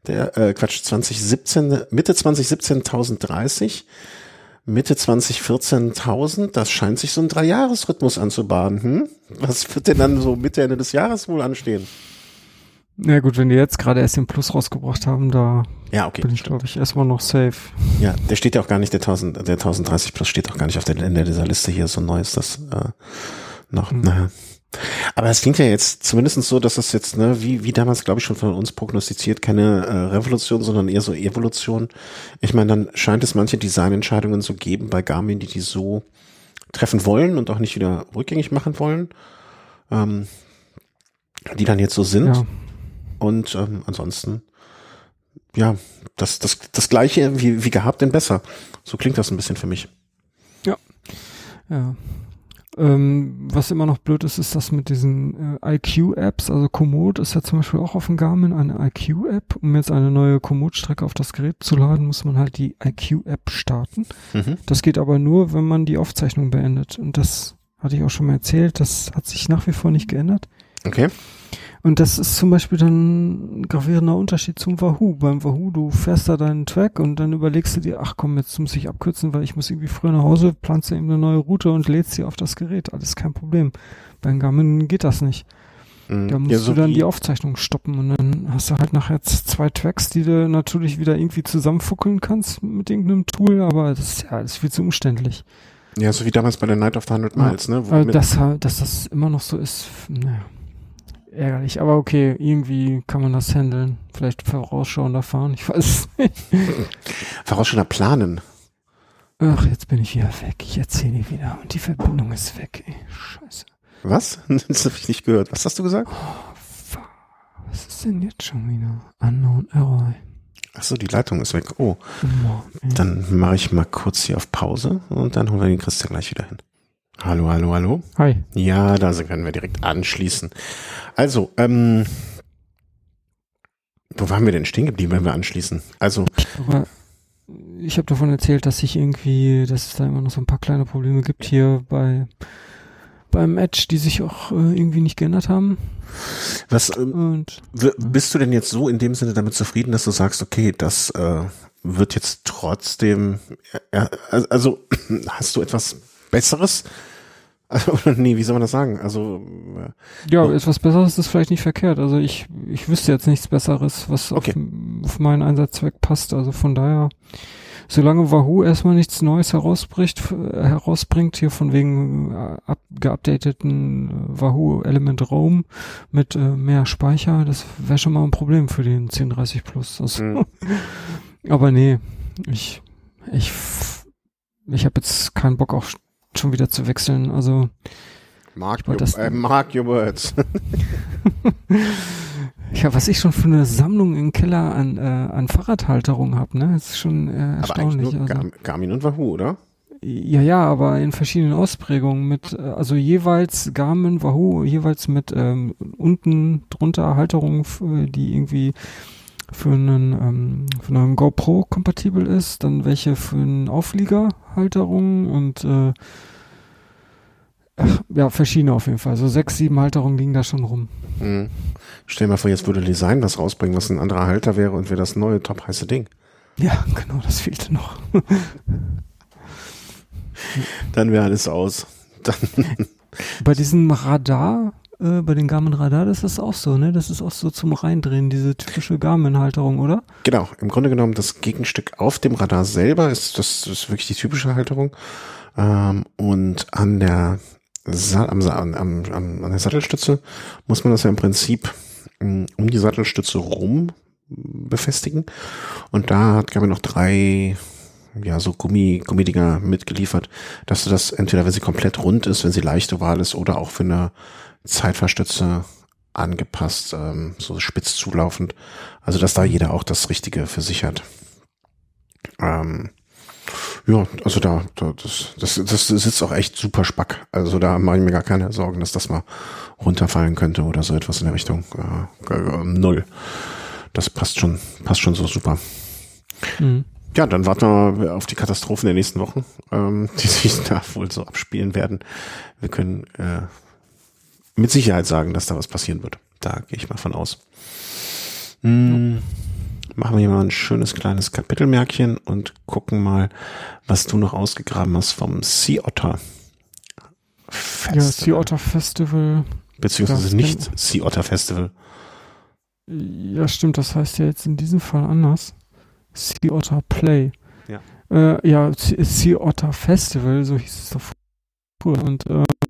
2017, Mitte 2017 1030, Mitte 2014 1000, das scheint sich so ein 3-Jahres-Rhythmus anzubahnen. Was wird denn dann so Mitte, Ende des Jahres wohl anstehen? Na gut, wenn die jetzt gerade erst den Plus rausgebracht haben, da bin ich, glaube ich, erstmal noch safe. Ja, der steht ja auch gar nicht, der 1030 Plus steht auch gar nicht auf der Ende dieser Liste hier, so neu ist das noch. Naja. Aber es klingt ja jetzt zumindest so, dass das jetzt, ne, wie damals, glaube ich, schon von uns prognostiziert, keine Revolution, sondern eher so Evolution. Ich meine, dann scheint es manche Designentscheidungen zu geben bei Garmin, die so treffen wollen und auch nicht wieder rückgängig machen wollen, die dann jetzt so sind. Ja. Und ansonsten, ja, das Gleiche wie gehabt, denn besser. So klingt das ein bisschen für mich. Ja. Ja. Was immer noch blöd ist, ist das mit diesen IQ-Apps. Also Komoot ist ja zum Beispiel auch auf dem Garmin eine IQ-App. Um jetzt eine neue Komoot-Strecke auf das Gerät zu laden, muss man halt die IQ-App starten. Das geht aber nur, wenn man die Aufzeichnung beendet. Und das hatte ich auch schon mal erzählt. Das hat sich nach wie vor nicht geändert. Okay. Und das ist zum Beispiel dann ein gravierender Unterschied zum Wahoo. Beim Wahoo, du fährst da deinen Track und dann überlegst du dir, ach komm, jetzt muss ich abkürzen, weil ich muss irgendwie früher nach Hause, planst du eben eine neue Route und lädst sie auf das Gerät. Alles kein Problem. Beim Garmin geht das nicht. Da musst du dann die Aufzeichnung stoppen und dann hast du halt nachher 2 Tracks, die du natürlich wieder irgendwie zusammenfuckeln kannst mit irgendeinem Tool, aber das ist ja alles viel zu umständlich. Ja, so wie damals bei der Night of the 100 Miles, ne? Dass das immer noch so ist, naja. Ärgerlich, aber okay, irgendwie kann man das handeln. Vielleicht vorausschauender fahren, ich weiß es nicht. Vorausschauender planen. Ach, jetzt bin ich wieder weg. Ich erzähle wieder und die Verbindung ist weg, ey. Scheiße. Was? Das habe ich nicht gehört. Was hast du gesagt? Oh, was ist denn jetzt schon wieder? Unknown Error. Ach so, die Leitung ist weg. Oh. Dann mache ich mal kurz hier auf Pause und dann holen wir den Christian gleich wieder hin. Hallo, hallo, hallo. Hi. Ja, da können wir direkt anschließen. Also, wo waren wir denn stehen geblieben, wenn wir anschließen? Also, Aber ich habe davon erzählt, dass es da immer noch so ein paar kleine Probleme gibt hier beim Edge, die sich auch irgendwie nicht geändert haben. was bist du denn jetzt so in dem Sinne damit zufrieden, dass du sagst, okay, das wird jetzt trotzdem, also hast du etwas Besseres? Oder nee, wie soll man das sagen? Also ja, etwas Besseres ist vielleicht nicht verkehrt. Also ich wüsste jetzt nichts Besseres, was okay. auf meinen Einsatzzweck passt. Also von daher, solange Wahoo erstmal nichts Neues herausbringt, hier von wegen geupdateten Wahoo Element Roam mit mehr Speicher, das wäre schon mal ein Problem für den 1030 Plus. Also, aber nee, ich habe jetzt keinen Bock auch schon wieder zu wechseln. Also mark your words. Ja, was ich schon für eine Sammlung im Keller an Fahrradhalterungen habe, ne? Das ist schon erstaunlich. Aber eigentlich nur Garmin und Wahoo, oder? Ja, aber in verschiedenen Ausprägungen mit, also jeweils Garmin, Wahoo, jeweils mit unten drunter Halterungen, die irgendwie für einen GoPro kompatibel ist, dann welche für einen Auflieger Halterungen und ja, verschiedene auf jeden Fall. So 6, 7 Halterungen liegen da schon rum. Mhm. Stell dir mal vor, jetzt würde Design was rausbringen, was ein anderer Halter wäre und wäre das neue top heiße Ding. Ja, genau, das fehlte noch. Dann wäre alles aus. Dann bei diesem Radar, bei den Garmin Radar, das ist auch so, ne? Das ist auch so zum Reindrehen, diese typische Garmin-Halterung, oder? Genau, im Grunde genommen das Gegenstück auf dem Radar selber ist wirklich die typische Halterung. Und an der Sattelstütze muss man das ja im Prinzip um die Sattelstütze rum befestigen. Und da hat Garmin noch 3 so Gummidinger mitgeliefert, dass du das entweder, wenn sie komplett rund ist, wenn sie leicht oval ist oder auch für eine Zeitfahrstütze angepasst, so spitz zulaufend. Also, dass da jeder auch das Richtige für sich hat. Ja, also das sitzt auch echt super spack. Also da mache ich mir gar keine Sorgen, dass das mal runterfallen könnte oder so etwas in der Richtung. Null. Das passt schon so super. Mhm. Ja, dann warten wir auf die Katastrophen der nächsten Wochen, die sich da wohl so abspielen werden. Wir können mit Sicherheit sagen, dass da was passieren wird. Da gehe ich mal von aus. Machen wir hier mal ein schönes kleines Kapitelmärkchen und gucken mal, was du noch ausgegraben hast vom Sea Otter Festival. Ja, Sea Otter Festival. Beziehungsweise nicht Sea Otter Festival. Ja, stimmt, das heißt ja jetzt in diesem Fall anders. Sea Otter Play. Ja. Ja, Sea Otter Festival, so hieß es doch früher. Und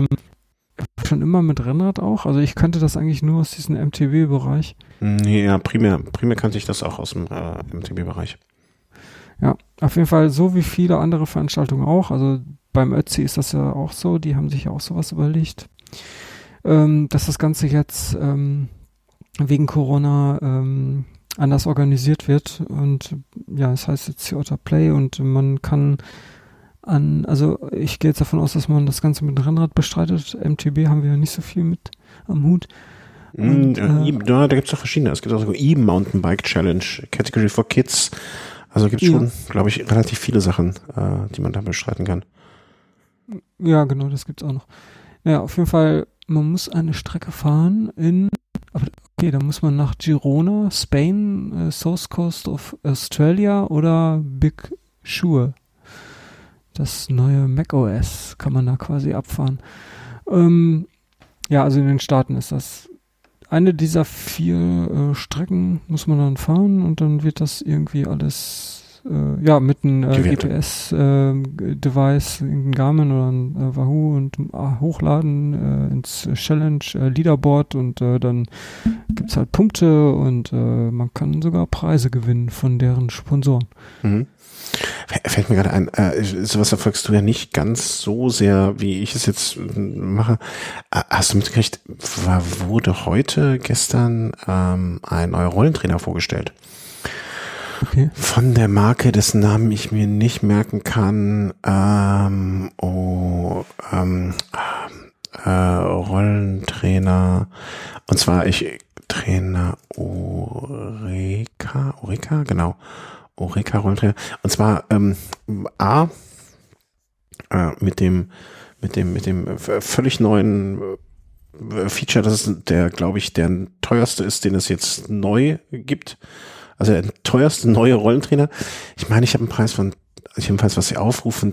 schon immer mit Rennrad auch. Also ich kannte das eigentlich nur aus diesem MTB-Bereich. Nee, ja, primär kannte ich das auch aus dem MTB-Bereich. Ja, auf jeden Fall so wie viele andere Veranstaltungen auch. Also beim Ötzi ist das ja auch so. Die haben sich ja auch sowas überlegt. Dass das Ganze jetzt wegen Corona anders organisiert wird. Und ja, es heißt jetzt Sea Otter Play und man kann also ich gehe jetzt davon aus, dass man das Ganze mit dem Rennrad bestreitet. MTB haben wir ja nicht so viel mit am Hut. Und, da gibt es doch verschiedene. Es gibt auch so E-Mountainbike Challenge, Category for Kids. Also gibt es schon, glaube ich, relativ viele Sachen, die man da bestreiten kann. Ja, genau, das gibt's auch noch. Ja, auf jeden Fall, man muss eine Strecke fahren da muss man nach Girona, Spain, South Coast of Australia oder Big Sur. Das neue macOS kann man da quasi abfahren. Ja, also in den Staaten ist das. Eine dieser 4 Strecken muss man dann fahren und dann wird das irgendwie alles mit einem GPS-Device, irgendein Garmin oder ein Wahoo und hochladen ins Challenge Leaderboard und dann gibt's halt Punkte und man kann sogar Preise gewinnen von deren Sponsoren. Mhm. Fällt mir gerade ein, sowas verfolgst du ja nicht ganz so sehr, wie ich es jetzt mache. Hast du mitgekriegt, wurde gestern ein neuer Rollentrainer vorgestellt? Okay. Von der Marke, dessen Namen ich mir nicht merken kann. Rollentrainer. Und zwar Trainer Oreka, genau. Oreka Rollentrainer. Und zwar mit dem völlig neuen Feature, das ist der, glaube ich, der teuerste ist, den es jetzt neu gibt. Also der teuerste neue Rollentrainer. Ich meine, ich habe einen Preis von, jedenfalls was sie aufrufen,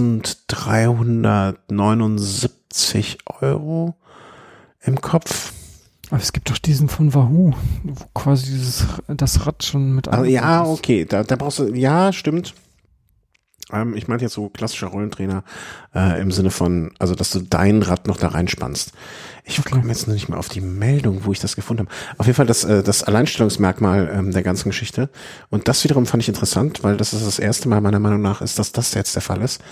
1.379 € im Kopf. Aber es gibt doch diesen von Wahoo, wo quasi das Rad schon mit also, ja, okay, da brauchst du, ja, stimmt. Ich meinte jetzt so klassischer Rollentrainer im Sinne von, also dass du dein Rad noch da reinspannst. Ich komme jetzt noch nicht mehr auf die Meldung, wo ich das gefunden habe. Auf jeden Fall das Alleinstellungsmerkmal der ganzen Geschichte. Und das wiederum fand ich interessant, weil das ist das erste Mal meiner Meinung nach, ist, dass das jetzt der Fall ist,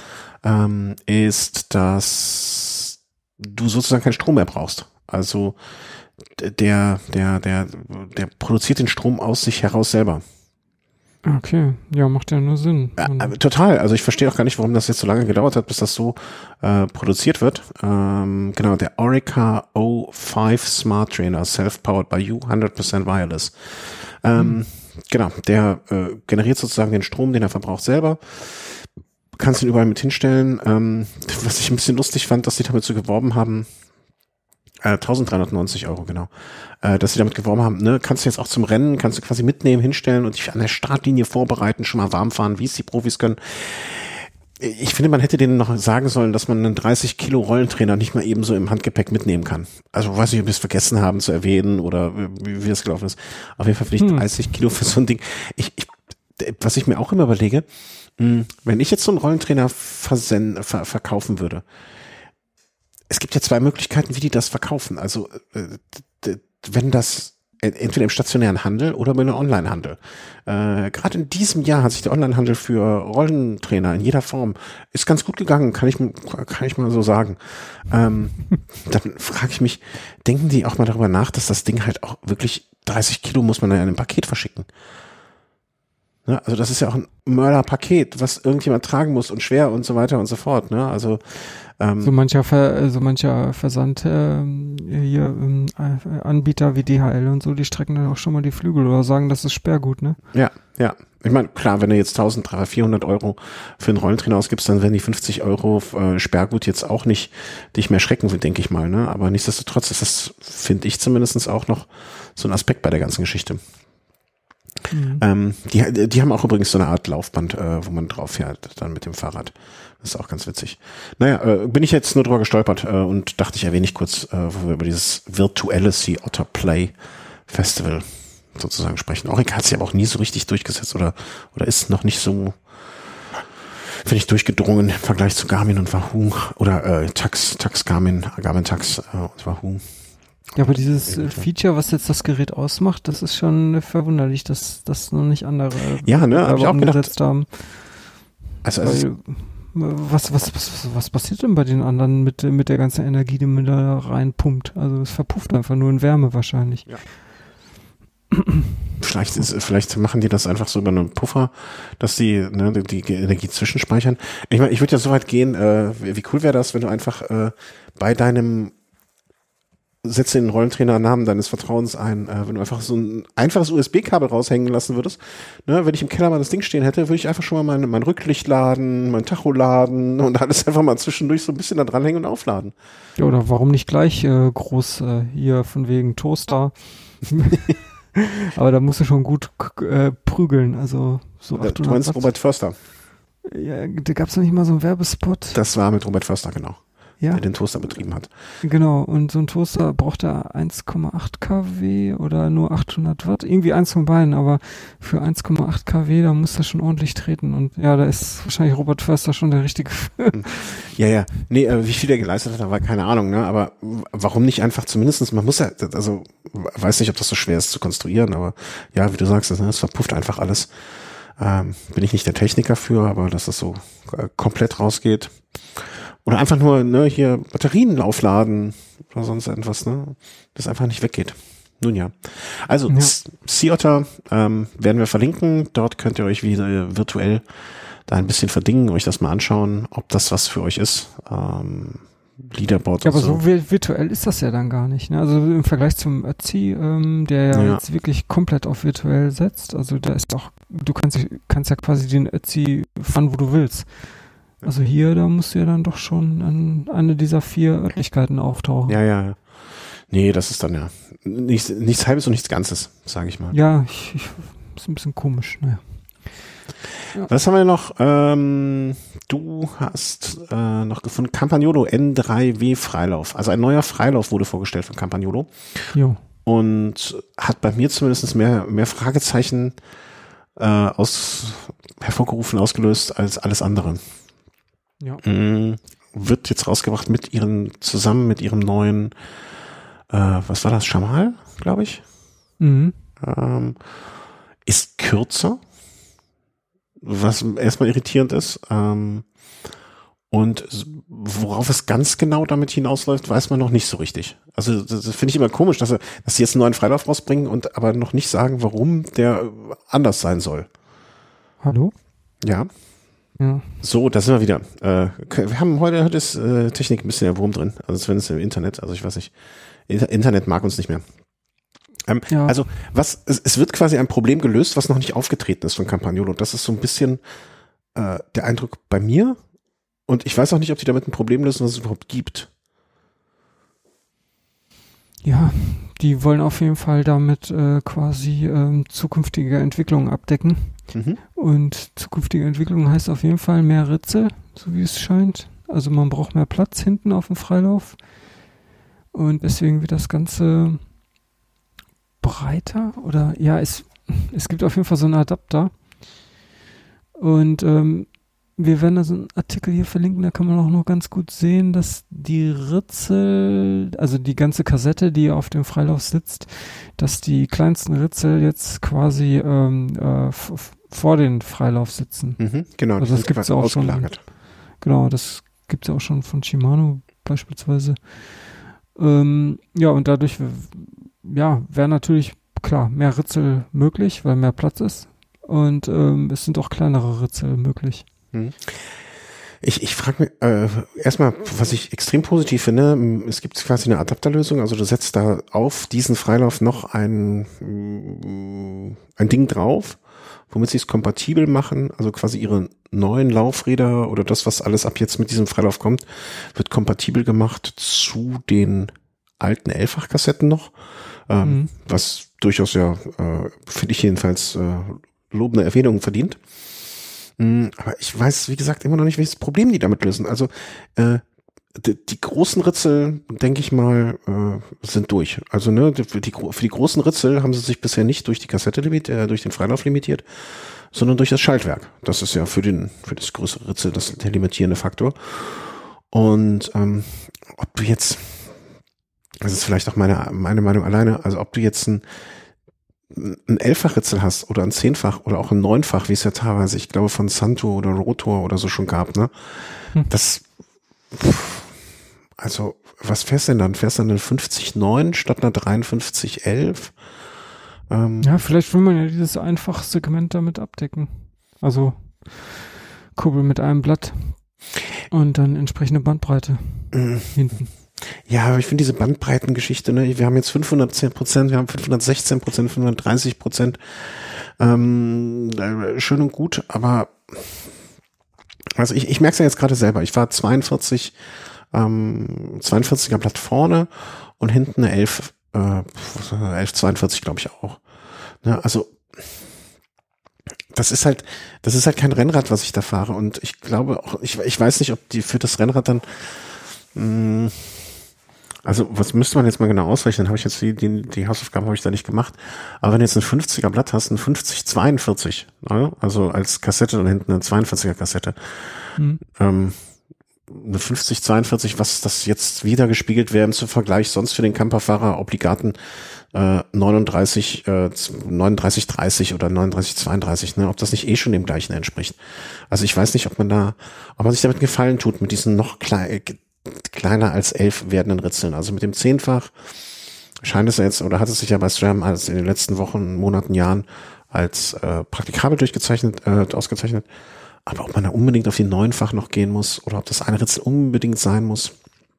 ist, dass du sozusagen keinen Strom mehr brauchst. Also der produziert den Strom aus sich heraus selber. Okay, ja, macht ja nur Sinn. Total, also ich verstehe auch gar nicht, warum das jetzt so lange gedauert hat, bis das so produziert wird. Genau, der Orica O5 Smart Trainer, self-powered by you, 100% wireless. Genau, der generiert sozusagen den Strom, den er verbraucht selber. Kannst ihn überall mit hinstellen. Was ich ein bisschen lustig fand, dass die damit so geworben haben, 1.390 €, genau. Dass sie damit geworben haben, ne, kannst du jetzt auch zum Rennen, kannst du quasi mitnehmen, hinstellen und dich an der Startlinie vorbereiten, schon mal warm fahren, wie es die Profis können. Ich finde, man hätte denen noch sagen sollen, dass man einen 30 Kilo Rollentrainer nicht mal eben so im Handgepäck mitnehmen kann. Also weiß nicht, ob wir es vergessen haben zu erwähnen oder wie das gelaufen ist. Auf jeden Fall finde ich 30 Kilo für so ein Ding. Was ich mir auch immer überlege, wenn ich jetzt so einen Rollentrainer verkaufen würde, es gibt ja zwei Möglichkeiten, wie die das verkaufen. Also wenn das entweder im stationären Handel oder mit einem Onlinehandel. Gerade in diesem Jahr hat sich der Onlinehandel für Rollentrainer in jeder Form ist ganz gut gegangen, kann ich mal so sagen. Dann frage ich mich, denken die auch mal darüber nach, dass das Ding halt auch wirklich 30 Kilo muss man ja in einem Paket verschicken. Ne? Also das ist ja auch ein Mörderpaket, was irgendjemand tragen muss und schwer und so weiter und so fort. Ne? Also so mancher Versand Anbieter wie DHL und so, die strecken dann auch schon mal die Flügel oder sagen, das ist Sperrgut, ne? Ja. Ich meine, klar, wenn du jetzt 1.400 € für einen Rollentrainer ausgibst, dann werden die 50 € Sperrgut jetzt auch nicht dich mehr schrecken, denke ich mal, ne? Aber nichtsdestotrotz ist das, finde ich zumindest auch noch so ein Aspekt bei der ganzen Geschichte. Die haben auch übrigens so eine Art Laufband, wo man drauf fährt, dann mit dem Fahrrad. Das ist auch ganz witzig. Naja, bin ich jetzt nur drüber gestolpert und dachte, ich erwähne ich kurz, wo wir über dieses virtuelle Sea Otter Play Festival sozusagen sprechen. Orica hat sich aber auch nie so richtig durchgesetzt oder ist noch nicht so, finde ich, durchgedrungen im Vergleich zu Garmin und Wahoo oder Garmin Tax und Wahoo. Ja, aber dieses Feature, was jetzt das Gerät ausmacht, das ist schon verwunderlich, dass das noch nicht andere habe ich auch gedacht. Haben. Also was passiert denn bei den anderen mit der ganzen Energie, die man da reinpumpt? Also es verpufft einfach nur in Wärme wahrscheinlich. Ja. Vielleicht machen die das einfach so über einen Puffer, dass die Energie zwischenspeichern. Ich meine, ich würde ja so weit gehen, wie cool wäre das, wenn du einfach bei deinem setze den Rollentrainer-Namen deines Vertrauens ein, wenn du einfach so ein einfaches USB-Kabel raushängen lassen würdest. Ne, wenn ich im Keller mal das Ding stehen hätte, würde ich einfach schon mal mein Rücklicht laden, mein Tacho laden und alles einfach mal zwischendurch so ein bisschen da dranhängen und aufladen. Ja, oder warum nicht gleich groß hier von wegen Toaster? Aber da musst du schon gut prügeln, also so 800 Du meinst Robert Förster? Ja, da gab's noch nicht mal so einen Werbespot. Das war mit Robert Förster, genau. Ja. Der den Toaster betrieben hat. Genau, und so ein Toaster braucht er 1,8 kW oder nur 800 Watt, irgendwie eins von beiden, aber für 1,8 kW, da muss er schon ordentlich treten und ja, da ist wahrscheinlich Robert Förster schon der richtige. Ja. Nee, wie viel der geleistet hat, da war keine Ahnung, ne, aber warum nicht einfach zumindestens, man muss ja, also, weiß nicht, ob das so schwer ist zu konstruieren, aber ja, wie du sagst, das verpufft einfach alles. Bin ich nicht der Techniker für, aber dass das so komplett rausgeht. Oder einfach nur, ne, hier Batterien aufladen oder sonst irgendwas, ne, das einfach nicht weggeht. Nun ja. Also Sea Otter werden wir verlinken. Dort könnt ihr euch wieder virtuell da ein bisschen verdingen, euch das mal anschauen, ob das was für euch ist. Leaderboard ja, und aber so virtuell ist das ja dann gar nicht. Ne? Also im Vergleich zum Ötzi, der ja jetzt wirklich komplett auf virtuell setzt. Also da ist auch, du kannst ja quasi den Ötzi fahren, wo du willst. Also hier, da musst du ja dann doch schon an eine dieser 4 Örtlichkeiten auftauchen. Ja. Nee, das ist dann ja nichts Halbes und nichts Ganzes, sage ich mal. Ja, ist ein bisschen komisch. Naja. Ja. Was haben wir noch? Du hast noch gefunden, Campagnolo N3W Freilauf. Also ein neuer Freilauf wurde vorgestellt von Campagnolo. Jo. Und hat bei mir zumindest mehr Fragezeichen hervorgerufen, ausgelöst als alles andere. Ja. Wird jetzt rausgebracht zusammen mit ihrem neuen, was war das, Shamal, glaube ich. Mhm. Ist kürzer, was erstmal irritierend ist. Und worauf es ganz genau damit hinausläuft, weiß man noch nicht so richtig. Also das finde ich immer komisch, dass sie jetzt einen neuen Freilauf rausbringen und aber noch nicht sagen, warum der anders sein soll. Hallo? Ja. Ja. So, da sind wir wieder. Wir haben heute ist Technik ein bisschen der Wurm drin. Also zumindest im Internet. Also ich weiß nicht. Internet mag uns nicht mehr. Ja. Also es wird quasi ein Problem gelöst, was noch nicht aufgetreten ist von Campagnolo. Das ist so ein bisschen der Eindruck bei mir. Und ich weiß auch nicht, ob die damit ein Problem lösen, was es überhaupt gibt. Ja, die wollen auf jeden Fall damit quasi zukünftige Entwicklungen abdecken. Mhm. Und zukünftige Entwicklung heißt auf jeden Fall mehr Ritze, so wie es scheint. Also man braucht mehr Platz hinten auf dem Freilauf. Und deswegen wird das Ganze breiter. Oder ja, es gibt auf jeden Fall so einen Adapter. Und wir werden da so einen Artikel hier verlinken, da kann man auch noch ganz gut sehen, dass die Ritzel, also die ganze Kassette, die auf dem Freilauf sitzt, dass die kleinsten Ritzel jetzt quasi vor den Freilauf sitzen. Mhm, genau, also das gibt's auch schon. Genau, das gibt's ja auch schon von Shimano beispielsweise. Ja, und dadurch wäre natürlich klar mehr Ritzel möglich, weil mehr Platz ist. Und es sind auch kleinere Ritzel möglich. Ich frage mich erstmal, was ich extrem positiv finde, es gibt quasi eine Adapterlösung, also du setzt da auf diesen Freilauf noch ein Ding drauf, womit sie es kompatibel machen, also quasi ihre neuen Laufräder oder das, was alles ab jetzt mit diesem Freilauf kommt, wird kompatibel gemacht zu den alten 11-fach-Kassetten noch, was durchaus ja, finde ich jedenfalls, lobende Erwähnung verdient. Aber ich weiß, wie gesagt, immer noch nicht, welches Problem die damit lösen. Also die großen Ritzel, denke ich mal, sind durch. Also für die großen Ritzel haben sie sich bisher nicht durch die Kassette durch den Freilauf limitiert, sondern durch das Schaltwerk. Das ist ja für das größere Ritzel der limitierende Faktor. Und ob du jetzt, das ist vielleicht auch meine Meinung alleine, also ob du jetzt ein 11-fach-Ritzel hast oder ein 10-fach oder auch ein 9-fach, wie es ja teilweise, ich glaube, von Santo oder Rotor oder so schon gab, ne? Also, was fährst du denn dann? Fährst du dann eine 50-9 statt einer 53-11? Ja, vielleicht will man ja dieses Einfach-Segment damit abdecken. Also, Kurbel mit einem Blatt und dann entsprechende Bandbreite hinten. Ja, aber ich finde diese Bandbreitengeschichte, ne, wir haben jetzt 510%, wir haben 516%, 530%, schön und gut, aber also ich merke es ja jetzt gerade selber, ich war 42er Blatt vorne und hinten eine 1142, glaube ich auch. Ne, also das ist halt kein Rennrad, was ich da fahre, und ich glaube auch, ich weiß nicht, ob die für das Rennrad dann also was müsste man jetzt mal genau ausrechnen? Habe ich jetzt die Hausaufgaben habe ich da nicht gemacht. Aber wenn du jetzt ein 50er Blatt hast, ein 50-42, ne? Also als Kassette und hinten eine 42er Kassette. Eine 50-42, was das jetzt wieder gespiegelt wäre im Vergleich sonst für den Camperfahrer obligaten 39-30 oder 39-32, ne? Ob das nicht eh schon dem gleichen entspricht. Also ich weiß nicht, ob man sich damit Gefallen tut, mit diesen noch kleiner als 11 werdenden Ritzeln. Also mit dem 10-fach scheint es jetzt, oder hat es sich ja bei SRAM als in den letzten Wochen, Monaten, Jahren als praktikabel ausgezeichnet. Aber ob man da unbedingt auf die 9-fach noch gehen muss oder ob das eine Ritzel unbedingt sein muss.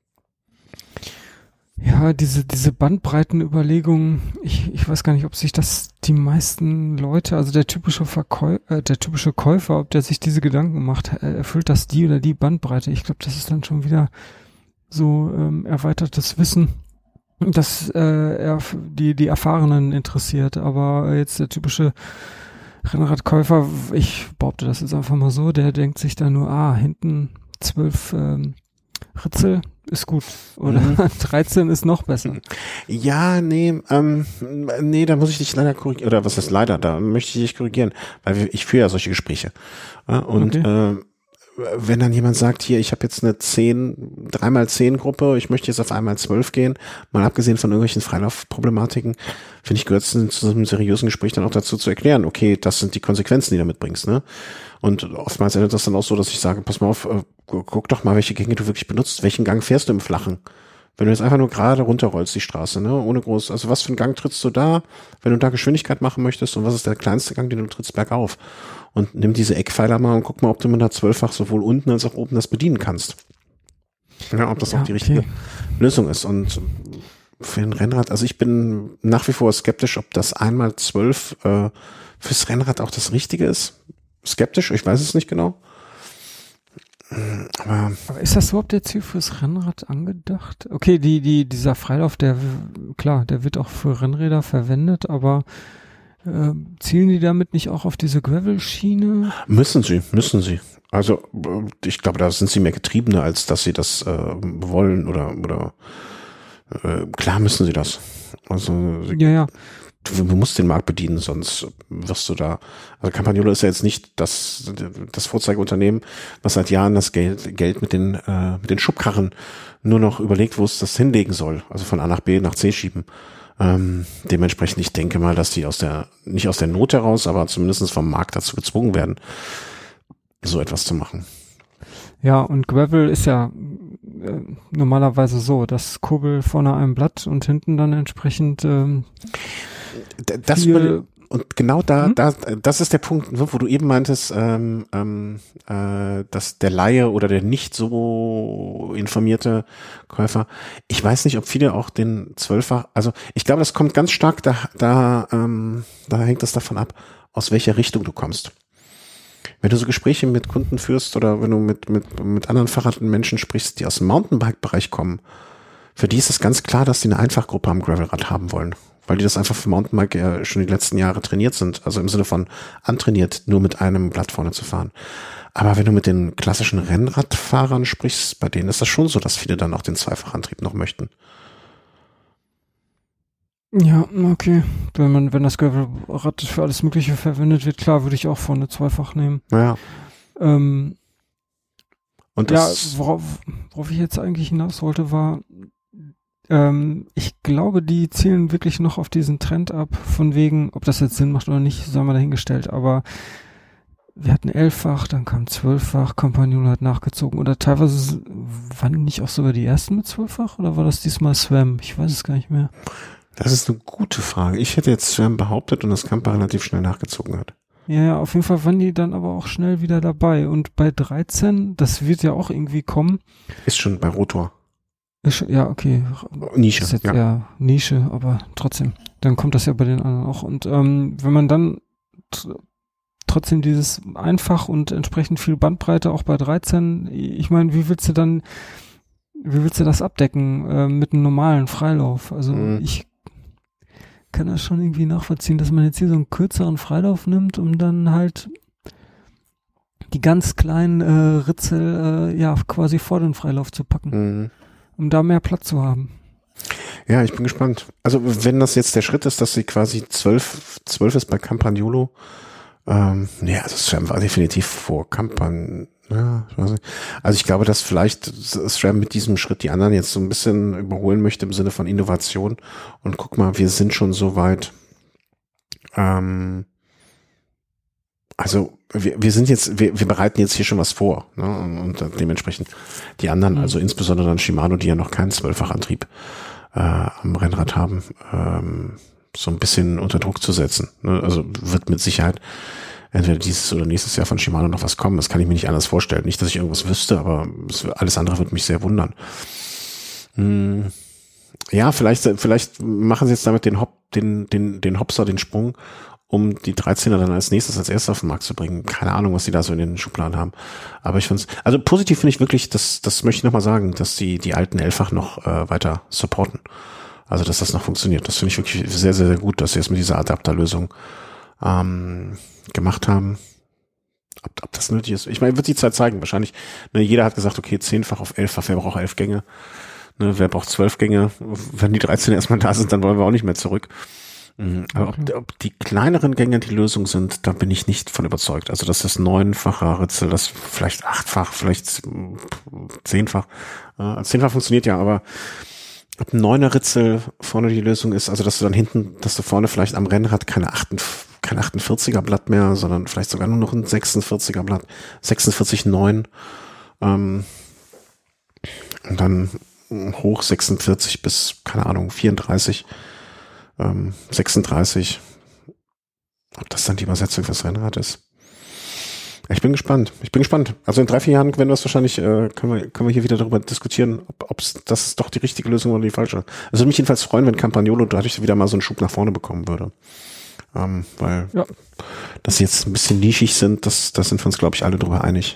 Ja, diese Bandbreitenüberlegung, ich weiß gar nicht, ob sich das die meisten Leute, also der typische Käufer, ob der sich diese Gedanken macht, erfüllt das die oder die Bandbreite. Ich glaube, das ist dann schon wieder so erweitertes Wissen, dass er die Erfahrenen interessiert. Aber jetzt der typische Rennradkäufer, ich behaupte das jetzt einfach mal so, der denkt sich dann nur, hinten 12 Ritzel ist gut. Oder 13 ist noch besser. Ja, nee, da muss ich dich leider korrigieren. Oder was heißt leider? Da möchte ich dich korrigieren, weil ich führe ja solche Gespräche. Und wenn dann jemand sagt, hier, ich habe jetzt eine 3x10 Gruppe, ich möchte jetzt auf 1x12 gehen, mal abgesehen von irgendwelchen Freilaufproblematiken, finde ich, gehört es zu einem seriösen Gespräch dann auch dazu zu erklären, okay, das sind die Konsequenzen, die du mitbringst, ne? Und oftmals endet das dann auch so, dass ich sage, pass mal auf, guck doch mal, welche Gänge du wirklich benutzt, welchen Gang fährst du im Flachen? Wenn du jetzt einfach nur gerade runterrollst die Straße, ne, ohne groß, also was für einen Gang trittst du da, wenn du da Geschwindigkeit machen möchtest und was ist der kleinste Gang, den du trittst bergauf? Und nimm diese Eckpfeiler mal und guck mal, ob du mit einer 12-fach sowohl unten als auch oben das bedienen kannst. Ja, ob das auch die richtige Lösung ist. Und für ein Rennrad, also ich bin nach wie vor skeptisch, ob das 1x12 fürs Rennrad auch das Richtige ist. Skeptisch, ich weiß es nicht genau. Aber ist das überhaupt jetzt hier fürs Rennrad angedacht? Okay, dieser Freilauf, der wird auch für Rennräder verwendet, aber zielen die damit nicht auch auf diese Gravel-Schiene? Müssen sie. Also ich glaube, da sind sie mehr Getriebene, als dass sie das wollen oder klar müssen sie das. Also ja. Du musst den Markt bedienen, sonst wirst du da. Also Campagnolo ist ja jetzt nicht das Vorzeigeunternehmen, was seit Jahren das Geld mit den Schubkarren nur noch überlegt, wo es das hinlegen soll. Also von A nach B nach C schieben. Dementsprechend, ich denke mal, dass die nicht aus der Not heraus, aber zumindest vom Markt dazu gezwungen werden, so etwas zu machen. Ja, und Gravel ist ja normalerweise so, dass Kurbel vorne ein Blatt und hinten dann entsprechend und genau das ist der Punkt, wo du eben meintest, dass der Laie oder der nicht so informierte Käufer, ich weiß nicht, ob viele auch den 12-fach, also ich glaube, das kommt ganz stark, da hängt es davon ab, aus welcher Richtung du kommst. Wenn du so Gespräche mit Kunden führst oder wenn du mit anderen Fahrradmenschen sprichst, die aus dem Mountainbike-Bereich kommen, für die ist es ganz klar, dass die eine Einfachgruppe am Gravelrad haben wollen. Weil die das einfach für Mountainbike ja schon die letzten Jahre trainiert sind. Also im Sinne von antrainiert, nur mit einem Blatt vorne zu fahren. Aber wenn du mit den klassischen Rennradfahrern sprichst, bei denen ist das schon so, dass viele dann auch den Zweifachantrieb noch möchten. Ja, okay. Wenn das Gravelrad für alles Mögliche verwendet wird, klar, würde ich auch vorne zweifach nehmen. Ja. Und das worauf ich jetzt eigentlich hinaus wollte, war, ich glaube, die zielen wirklich noch auf diesen Trend ab, von wegen, ob das jetzt Sinn macht oder nicht, sei mal dahingestellt, aber wir hatten 11-fach, dann kam 12-fach, Campagnolo hat nachgezogen oder teilweise waren nicht auch sogar die ersten mit 12-fach oder war das diesmal SRAM? Ich weiß es gar nicht mehr. Das ist eine gute Frage. Ich hätte jetzt SRAM behauptet und das Campa relativ schnell nachgezogen hat. Ja, auf jeden Fall waren die dann aber auch schnell wieder dabei und bei 13, das wird ja auch irgendwie kommen. Ist schon bei Rotor. Ja, okay. Nische, ist jetzt eher Nische, aber trotzdem. Dann kommt das ja bei den anderen auch. Und wenn man dann trotzdem dieses einfach und entsprechend viel Bandbreite auch bei 13, ich meine, wie willst du das abdecken mit einem normalen Freilauf? Also ich kann das schon irgendwie nachvollziehen, dass man jetzt hier so einen kürzeren Freilauf nimmt, um dann halt die ganz kleinen Ritzel quasi vor den Freilauf zu packen. Um da mehr Platz zu haben. Ja, ich bin gespannt. Also wenn das jetzt der Schritt ist, dass sie quasi 12 ist bei Campagnolo, also SRAM war definitiv vor Campagnolo. Ja, ich weiß nicht. Also ich glaube, dass vielleicht SRAM mit diesem Schritt die anderen jetzt so ein bisschen überholen möchte im Sinne von Innovation. Und guck mal, wir sind schon so weit. Also wir sind jetzt, wir bereiten jetzt hier schon was vor, ne? Und dementsprechend die anderen, also insbesondere dann Shimano, die ja noch keinen 12-fach Antrieb am Rennrad haben, so ein bisschen unter Druck zu setzen. Ne? Also wird mit Sicherheit entweder dieses oder nächstes Jahr von Shimano noch was kommen. Das kann ich mir nicht anders vorstellen. Nicht, dass ich irgendwas wüsste, aber alles andere würde mich sehr wundern. Ja, vielleicht machen sie jetzt damit den Hopser, den Sprung, um die 13er dann als erstes auf den Markt zu bringen. Keine Ahnung, was die da so in den Schubladen haben. Aber ich finde es, also positiv finde ich wirklich, das möchte ich nochmal sagen, dass die alten Elfach noch weiter supporten. Also, dass das noch funktioniert. Das finde ich wirklich sehr, sehr, sehr gut, dass sie es mit dieser Adapterlösung gemacht haben. Ob das nötig ist. Ich meine, wird die Zeit zeigen. Wahrscheinlich, ne, jeder hat gesagt, okay, 10-fach auf 11-fach, wer braucht 11 Gänge? Ne, wer braucht 12 Gänge? Wenn die 13 erstmal da sind, dann wollen wir auch nicht mehr zurück. Aber ob die kleineren Gänge die Lösung sind, da bin ich nicht von überzeugt. Also, dass das 9-fache Ritzel, das vielleicht 8-fach, vielleicht 10-fach. 10-fach funktioniert ja, aber ob ein 9er Ritzel vorne die Lösung ist, also dass du vorne vielleicht am Rennrad kein 48er Blatt mehr, sondern vielleicht sogar nur noch ein 46er Blatt, 46,9 und dann hoch 46 bis, keine Ahnung, 34, 36. Ob das dann die Übersetzung fürs Rennrad ist? Ich bin gespannt. Also in 3-4 Jahren werden wir es wahrscheinlich, können wir hier wieder darüber diskutieren, ob das doch die richtige Lösung oder die falsche. Es würde mich jedenfalls freuen, wenn Campagnolo dadurch wieder mal so einen Schub nach vorne bekommen würde. Weil, dass sie jetzt ein bisschen nischig sind, das sind wir uns, glaube ich, alle darüber einig.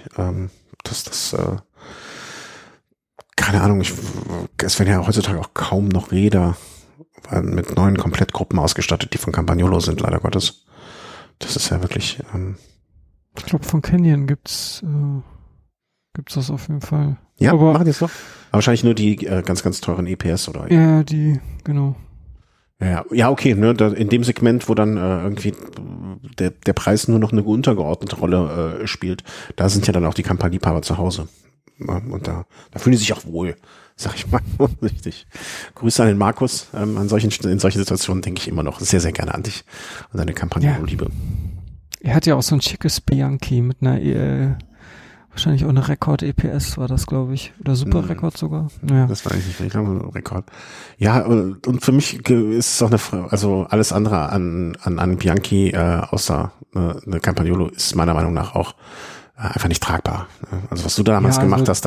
Keine Ahnung, es werden ja heutzutage auch kaum noch Räder mit neuen Komplettgruppen ausgestattet, die von Campagnolo sind, leider Gottes. Das ist ja wirklich, ich glaube, von Canyon gibt's das auf jeden Fall. Ja, aber machen die es doch. Aber wahrscheinlich nur die ganz, ganz teuren EPS oder? Ja, die, genau. Ja, okay, ne, in dem Segment, wo dann irgendwie der Preis nur noch eine untergeordnete Rolle spielt, da sind ja dann auch die Camper-Liebhaber zu Hause. Und da fühlen die sich auch wohl, sag ich mal. Richtig. Grüße an den Markus. In solchen Situationen denke ich immer noch sehr, sehr gerne an dich und deine Campagnolo-Liebe. Er hat ja auch so ein schickes Bianchi mit einer, wahrscheinlich auch eine Rekord-EPS war das, glaube ich. Oder Super-Rekord sogar. Ja. Das war eigentlich nicht, ich glaube, Rekord. Ja, und für mich ist es auch also alles andere an Bianchi, außer eine Campagnolo ist meiner Meinung nach auch einfach nicht tragbar. Also was du damals gemacht hast,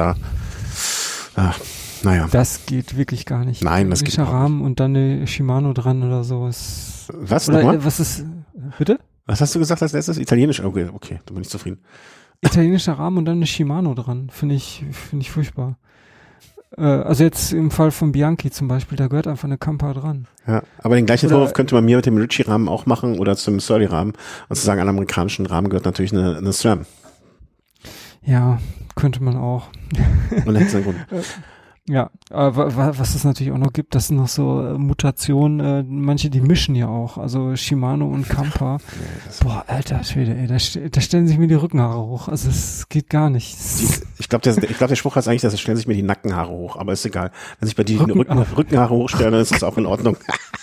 naja. Das geht wirklich gar nicht. Nein, das geht nicht. Rahmen und dann eine Shimano dran oder so. Was? Oder was ist, bitte? Was hast du gesagt als letztes? Italienisch? Okay, da bin ich zufrieden. Italienischer Rahmen und dann eine Shimano dran. Finde ich furchtbar. Also jetzt im Fall von Bianchi zum Beispiel, da gehört einfach eine Camper dran. Ja, aber den gleichen Vorwurf könnte man mir mit dem Ritchie-Rahmen auch machen oder zum Surly-Rahmen und zu sagen, an amerikanischen Rahmen gehört natürlich eine SRAM. Ja, könnte man auch. Und dann hätte es einen Grund. Ja, aber was es natürlich auch noch gibt, das sind noch so Mutationen, manche die mischen ja auch, also Shimano und Camper. Boah, alter Schwede, ey, da stellen sich mir die Rückenhaare hoch, also es geht gar nicht. Ich glaube, der Spruch heißt eigentlich, dass es stellen sich mir die Nackenhaare hoch, aber ist egal. Wenn sich bei dir die Rückenhaare hochstellen, dann ist das auch in Ordnung.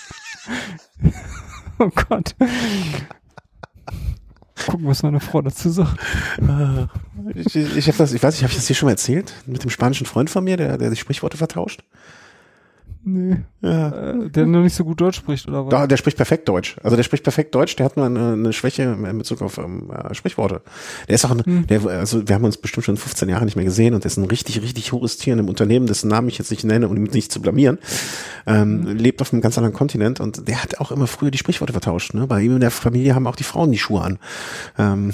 Oh Gott. Gucken, was meine Frau dazu sagt. Ich weiß nicht, habe ich das hier schon mal erzählt? Mit dem spanischen Freund von mir, der die Sprichworte vertauscht? Nee. Ja. Der noch nicht so gut Deutsch spricht, oder was? Doch, der spricht perfekt Deutsch. Also der spricht perfekt Deutsch, der hat nur eine Schwäche in Bezug auf Sprichworte. Der ist auch also wir haben uns bestimmt schon 15 Jahre nicht mehr gesehen und der ist ein richtig, richtig hohes Tier in einem Unternehmen, dessen Namen ich jetzt nicht nenne, um ihn nicht zu blamieren. Lebt auf einem ganz anderen Kontinent und der hat auch immer früher die Sprichworte vertauscht. Ne? Bei ihm in der Familie haben auch die Frauen die Schuhe an.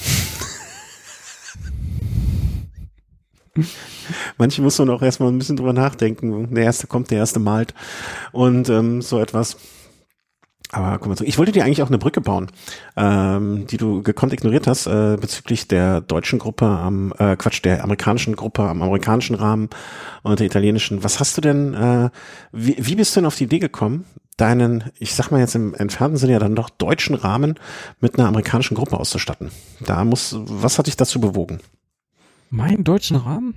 Manche muss man auch erstmal ein bisschen drüber nachdenken. Der Erste kommt, der Erste malt und so etwas. Aber guck mal zurück. Ich wollte dir eigentlich auch eine Brücke bauen, die du gekonnt ignoriert hast, bezüglich der deutschen Gruppe der amerikanischen Gruppe am amerikanischen Rahmen und der italienischen. Was hast du denn, wie bist du denn auf die Idee gekommen, deinen, ich sag mal jetzt im entfernten Sinne ja dann doch deutschen Rahmen mit einer amerikanischen Gruppe auszustatten? Was hat dich dazu bewogen? Meinen deutschen Rahmen?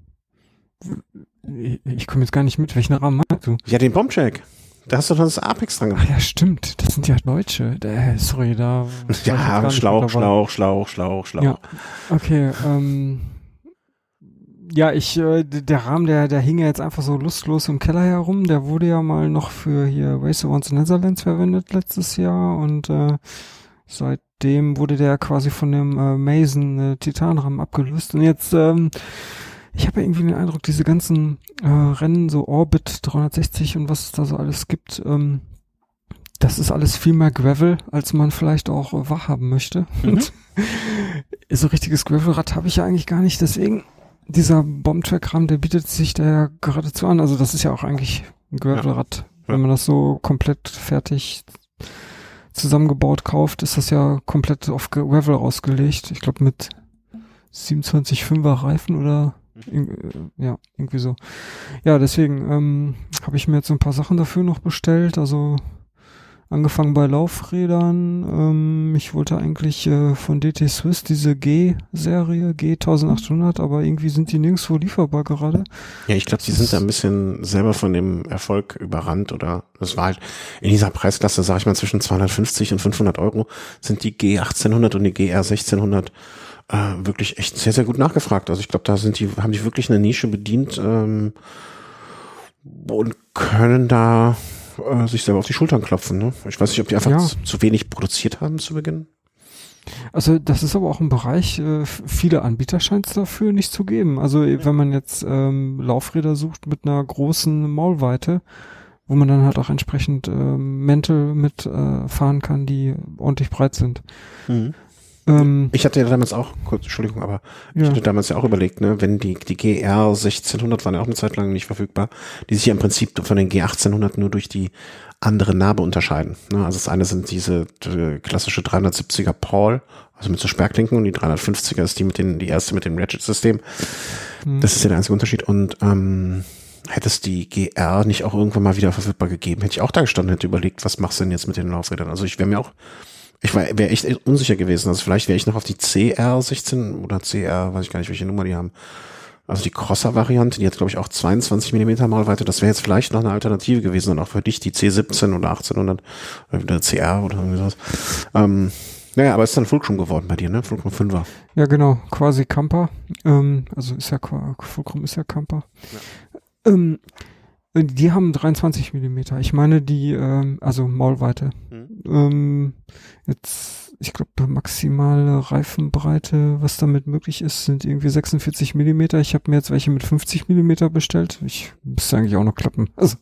Ich komme jetzt gar nicht mit. Welchen Rahmen meinst du? Ja, den Bombjack. Da hast du doch das Apex dran gemacht. Ah ja, stimmt. Das sind ja Deutsche. Sorry, da... Ja, Schlauch. Ja, okay. Ja, der Rahmen, der hing ja jetzt einfach so lustlos im Keller herum. Der wurde ja mal noch für hier Race Around the Netherlands verwendet letztes Jahr und seitdem wurde der quasi von dem Mason Titanrahmen abgelöst. Und jetzt, ich habe ja irgendwie den Eindruck, diese ganzen Rennen, so Orbit 360 und was es da so alles gibt, das ist alles viel mehr Gravel, als man vielleicht auch wahrhaben möchte. Mhm. So richtiges Gravelrad habe ich ja eigentlich gar nicht, deswegen dieser Bombtrack-Rahmen, der bietet sich da ja geradezu an. Also das ist ja auch eigentlich ein Gravelrad. Ja. Wenn man das so komplett fertig zusammengebaut kauft, ist das ja komplett auf Gravel ausgelegt. Ich glaube mit 27,5er Reifen oder irgendwie so. Ja, deswegen habe ich mir jetzt so ein paar Sachen dafür noch bestellt. Also angefangen bei Laufrädern. Ich wollte eigentlich von DT Swiss diese G-Serie, G1800, aber irgendwie sind die nirgendwo lieferbar gerade. Ja, ich glaube, die sind da ein bisschen selber von dem Erfolg überrannt oder das war halt in dieser Preisklasse, sag ich mal, zwischen 250 und 500 Euro sind die G1800 und die GR1600 wirklich echt sehr, sehr gut nachgefragt. Also ich glaube, da haben die wirklich eine Nische bedient und können da sich selber auf die Schultern klopfen. Ne? Ich weiß nicht, ob die einfach zu wenig produziert haben zu Beginn. Also das ist aber auch ein Bereich, viele Anbieter scheint es dafür nicht zu geben. Also wenn man jetzt Laufräder sucht mit einer großen Maulweite, wo man dann halt auch entsprechend Mäntel mit fahren kann, die ordentlich breit sind. Mhm. Ich hatte ja damals auch, Entschuldigung, aber ich hatte damals ja auch überlegt, ne, wenn die GR 1600 waren ja auch eine Zeit lang nicht verfügbar, die sich ja im Prinzip von den G1800 nur durch die andere Narbe unterscheiden. Ne? Also das eine sind diese klassische 370er Paul, also mit so Sperrklinken, und die 350er ist die erste mit dem Ratchet-System. Das ist ja der einzige Unterschied. Und hätte es die GR nicht auch irgendwann mal wieder verfügbar gegeben, hätte ich auch da gestanden, hätte überlegt, was machst du denn jetzt mit den Laufrädern? Also ich wäre echt unsicher gewesen. Also vielleicht wäre ich noch auf die CR16 oder CR, weiß ich gar nicht, welche Nummer die haben. Also die Crosser-Variante, die hat, glaube ich, auch 22 mm Maulweite. Das wäre jetzt vielleicht noch eine Alternative gewesen und auch für dich die C17 oder 1800 oder CR oder irgendwie sowas. Naja, aber es ist dann Fulcrum geworden bei dir, ne? Fulcrum 5er. Ja, genau. Quasi Camper. Also ist ja Fulcrum ist ja Camper. Ja. Die haben 23 Millimeter. Ich meine die, also Maulweite. Jetzt, ich glaube, maximale Reifenbreite, was damit möglich ist, sind irgendwie 46 Millimeter. Ich habe mir jetzt welche mit 50 Millimeter bestellt. Ich müsste eigentlich auch noch klappen. Also.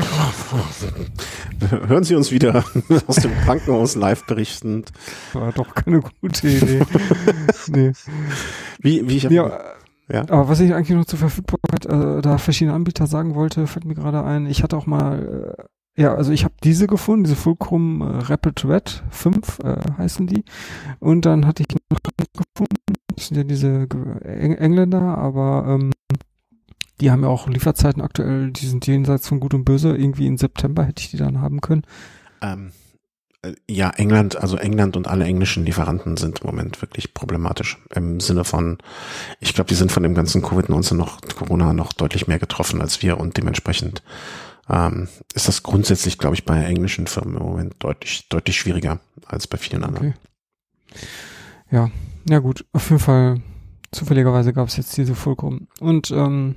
Hören Sie uns wieder aus dem Krankenhaus live berichten. War doch keine gute Idee. Nee. Wie ich Ja, aber was ich eigentlich noch zur Verfügbarkeit, da verschiedene Anbieter sagen wollte, fällt mir gerade ein, ich hatte auch mal, also ich habe diese gefunden, diese Fulcrum Rapid Red 5 heißen die, und dann hatte ich noch gefunden, das sind ja diese Engländer, aber die haben ja auch Lieferzeiten aktuell, die sind jenseits von Gut und Böse, irgendwie im September hätte ich die dann haben können. Ja, England und alle englischen Lieferanten sind im Moment wirklich problematisch. Im Sinne von, ich glaube, die sind von dem ganzen Corona noch deutlich mehr getroffen als wir, und dementsprechend ist das grundsätzlich, glaube ich, bei englischen Firmen im Moment deutlich schwieriger als bei vielen anderen. Okay. Ja, gut. Auf jeden Fall, zufälligerweise gab es jetzt diese Fulcrum. Und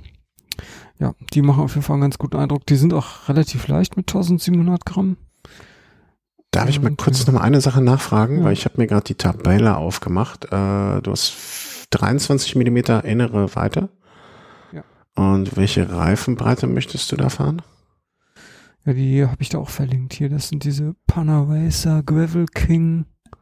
die machen auf jeden Fall einen ganz guten Eindruck. Die sind auch relativ leicht mit 1700 Gramm. Darf ich mal kurz noch mal eine Sache nachfragen, weil ich habe mir gerade die Tabelle aufgemacht. Du hast 23 Millimeter innere Weite. Ja. Und welche Reifenbreite möchtest du da fahren? Ja, die habe ich da auch verlinkt hier. Das sind diese Panaracer Gravel King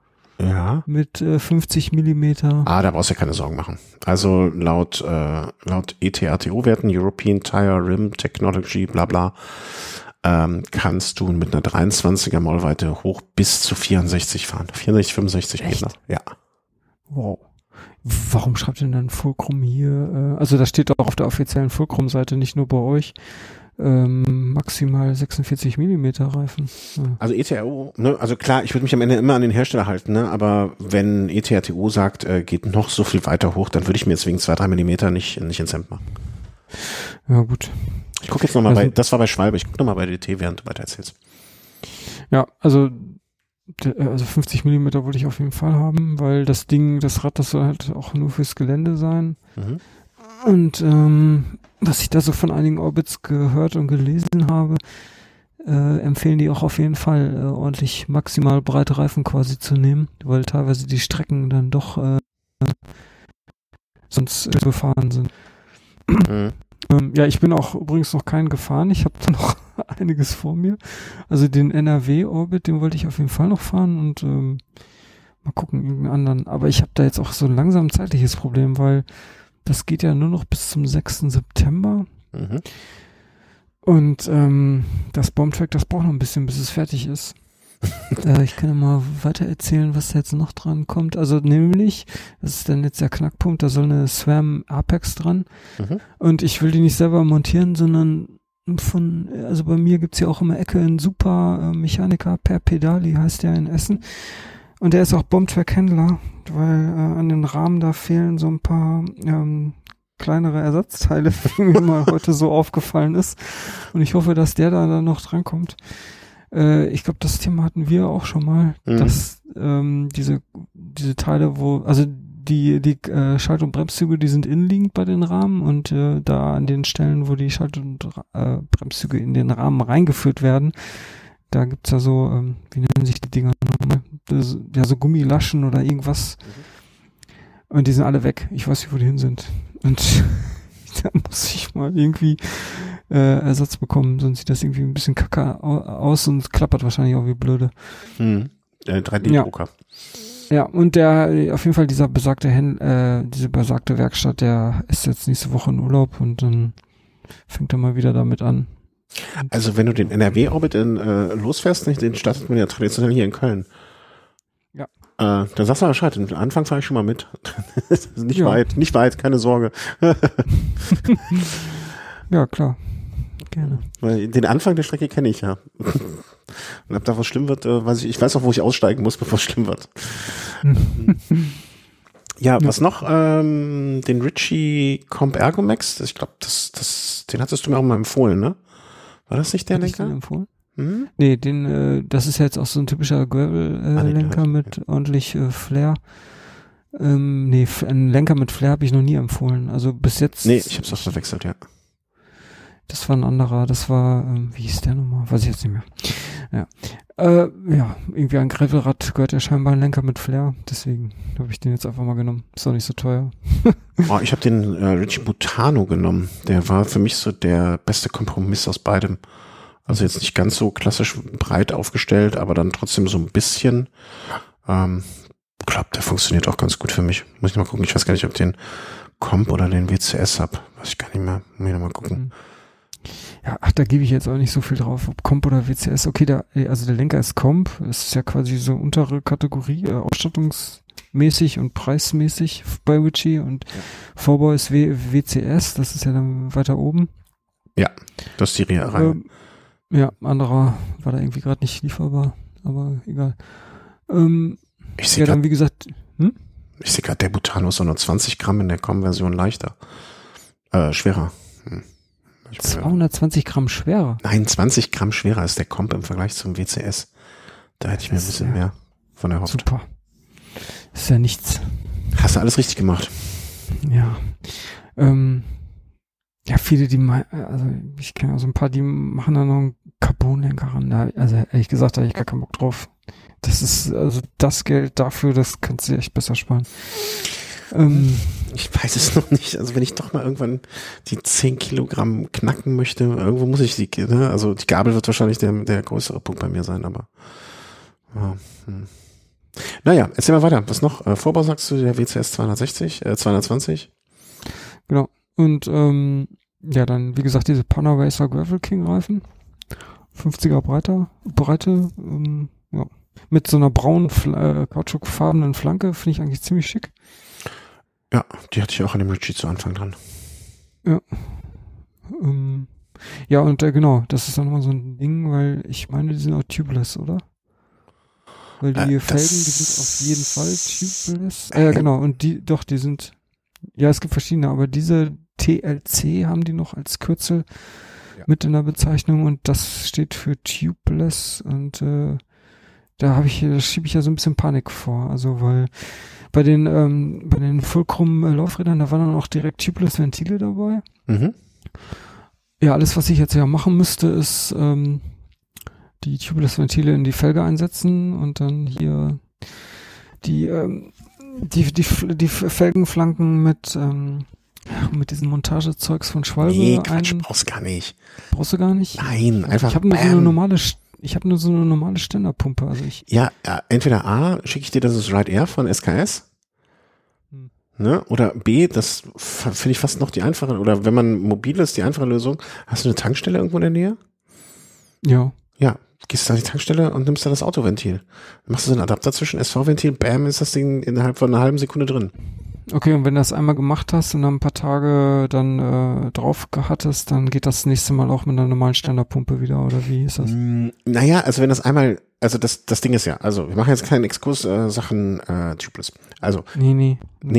mit 50 Millimeter. Da brauchst du ja keine Sorgen machen. Also laut ETRTO-Werten, European Tire Rim Technology, bla bla, kannst du mit einer 23er Maulweite hoch bis zu 64 fahren. 64, 65 geht noch. Ja. Wow. Warum schreibt denn dann Fulcrum hier? Also das steht auch auf der offiziellen Fulcrum-Seite, nicht nur bei euch. Maximal 46 Millimeter Reifen. Ja. Also ETRO, ne, also klar, ich würde mich am Ende immer an den Hersteller halten, ne, aber wenn ETRTO sagt, geht noch so viel weiter hoch, dann würde ich mir jetzt wegen 2-3 Millimeter nicht ins Hemd machen. Ja, gut. Ich gucke jetzt nochmal das war bei Schwalbe, ich gucke nochmal bei DT, während du weiter erzählst. Ja, also 50 Millimeter wollte ich auf jeden Fall haben, weil das Rad, das soll halt auch nur fürs Gelände sein. Und was ich da so von einigen Orbits gehört und gelesen habe, empfehlen die auch auf jeden Fall ordentlich maximal breite Reifen quasi zu nehmen, weil teilweise die Strecken dann doch sonst befahren sind. Ja, ich bin auch übrigens noch keinen gefahren. Ich habe da noch einiges vor mir. Also den NRW-Orbit, den wollte ich auf jeden Fall noch fahren und mal gucken, irgendeinen anderen. Aber ich habe da jetzt auch so ein langsam zeitliches Problem, weil das geht ja nur noch bis zum 6. September. Und das Bombtrack, das braucht noch ein bisschen, bis es fertig ist. Ich kann ja mal weiter erzählen, was da jetzt noch dran kommt. Also nämlich, das ist dann jetzt der Knackpunkt, da soll eine Swam Apex dran. Und ich will die nicht selber montieren, sondern also bei mir gibt's ja auch immer Ecke in Super Mechaniker per Pedali, heißt der in Essen. Und der ist auch Bombtrack-Händler, weil an den Rahmen da fehlen so ein paar kleinere Ersatzteile, wie mir mal heute so aufgefallen ist. Und ich hoffe, dass der da dann noch drankommt. Ich glaube, das Thema hatten wir auch schon mal, dass diese Teile, also die Schalt- und Bremszüge, die sind innenliegend bei den Rahmen und da an den Stellen, wo die Schalt- und Bremszüge in den Rahmen reingeführt werden, da gibt's ja so, wie nennen sich die Dinger nochmal? Ja, so Gummilaschen oder irgendwas. Und die sind alle weg. Ich weiß nicht, wo die hin sind. Und da muss ich mal irgendwie Ersatz bekommen, sonst sieht das irgendwie ein bisschen kacke aus und klappert wahrscheinlich auch wie blöde. 3D-Drucker. Ja, und auf jeden Fall diese besagte Werkstatt, der ist jetzt nächste Woche in Urlaub und dann fängt er mal wieder damit an. Also wenn du den NRW-Orbit losfährst, den startet man ja traditionell hier in Köln. Ja. Dann sagst du mal Bescheid, am Anfang fahre ich schon mal mit. Nicht weit, keine Sorge. Ja, klar. Gerne. Weil den Anfang der Strecke kenne ich ja. Und ab da was schlimm wird, ich weiß auch, wo ich aussteigen muss, bevor es schlimm wird. Ja, was noch? Den Ritchie Comp Ergomax, ich glaube, den hattest du mir auch mal empfohlen, ne? War das nicht der Lenker? Empfohlen? Nee, das ist jetzt auch so ein typischer Gravel-Lenker mit ordentlich Flair. Nee, einen Lenker mit Flair habe ich noch nie empfohlen. Also bis jetzt. Nee, ich hab's auch verwechselt, ja. Das war ein anderer, das war, wie hieß der nochmal? Weiß ich jetzt nicht mehr. Ja. Ja, irgendwie ein Gravelrad gehört ja scheinbar ein Lenker mit Flair, deswegen habe ich den jetzt einfach mal genommen. Ist auch nicht so teuer. Ich habe den Ritchie Butano genommen. Der war für mich so der beste Kompromiss aus beidem. Also jetzt nicht ganz so klassisch breit aufgestellt, aber dann trotzdem so ein bisschen. Glaub, der funktioniert auch ganz gut für mich. Muss ich mal gucken. Ich weiß gar nicht, ob ich den Comp oder den WCS hab. Weiß ich gar nicht mehr. Muss ich noch mal gucken. Ja, da gebe ich jetzt auch nicht so viel drauf, ob Comp oder WCS. Okay, also der Lenker ist Comp. Das ist ja quasi so untere Kategorie, ausstattungsmäßig und preismäßig bei Ritchie. Und Vorbau ist WCS. Das ist ja dann weiter oben. Ja, das ist die Reihe. Ja, anderer war da irgendwie gerade nicht lieferbar, aber egal. Ich sehe dann wie gesagt, ich sehe gerade, der Butano ist so nur 20 Gramm in der Com-Version leichter. Schwerer. 220 Gramm schwerer? Nein, 20 Gramm schwerer ist der Comp im Vergleich zum WCS. Da hätte ich mir ein bisschen mehr von erhofft. Super. Ist ja nichts. Hast du alles richtig gemacht. Ja. Ja, viele, also ich kenne ja so ein paar, die machen da noch einen Carbon-Lenker ran. Also ehrlich gesagt, da habe ich gar keinen Bock drauf. Das ist, also das Geld dafür, das kannst du dir echt besser sparen. Ich weiß es noch nicht. Also wenn ich doch mal irgendwann die 10 Kilogramm knacken möchte, irgendwo muss ich also die Gabel wird wahrscheinlich der größere Punkt bei mir sein, aber Naja, erzähl mal weiter. Was noch? Vorbau sagst du, der WCS 220? Genau. Und ja, dann wie gesagt diese Pana Racer Gravel King Reifen. 50er Breite, ja. Mit so einer braunen kautschukfarbenen Flanke, finde ich eigentlich ziemlich schick. Ja, die hatte ich auch an dem Ritchie zu Anfang dran. Ja. Ja, und genau, das ist dann nochmal so ein Ding, weil ich meine, die sind auch tubeless, oder? Weil die Felgen, die sind auf jeden Fall tubeless. Genau, und die sind, ja, es gibt verschiedene, aber diese TLC haben die noch als Kürzel mit in der Bezeichnung und das steht für tubeless und da schiebe ich ja so ein bisschen Panik vor. Also weil bei den Fulcrum-Laufrädern, da waren dann auch direkt Tubeless-Ventile dabei. Mhm. Ja, alles, was ich jetzt ja machen müsste, ist die Tubeless-Ventile in die Felge einsetzen und dann hier die Felgenflanken mit diesem Montagezeugs von Schwalbe. Nee, Quatsch, brauchst gar nicht. Brauchst du gar nicht? Nein, einfach Ich habe nur so eine normale Ständerpumpe. Also ja, entweder A, schicke ich dir das Ride Air von SKS, ne? Oder B, das finde ich fast noch die einfache, oder wenn man mobil ist, die einfache Lösung. Hast du eine Tankstelle irgendwo in der Nähe? Ja. Ja, gehst du an die Tankstelle und nimmst da das Autoventil. Dann machst du so einen Adapter zwischen SV-Ventil, bam, ist das Ding innerhalb von einer halben Sekunde drin. Okay, und wenn du das einmal gemacht hast und dann ein paar Tage dann drauf hattest, dann geht das nächste Mal auch mit einer normalen Ständerpumpe wieder, oder wie ist das? Naja, also wenn das einmal, also das Ding ist ja, also wir machen jetzt keinen Exkurs Sachen Tubeless. Also Nee.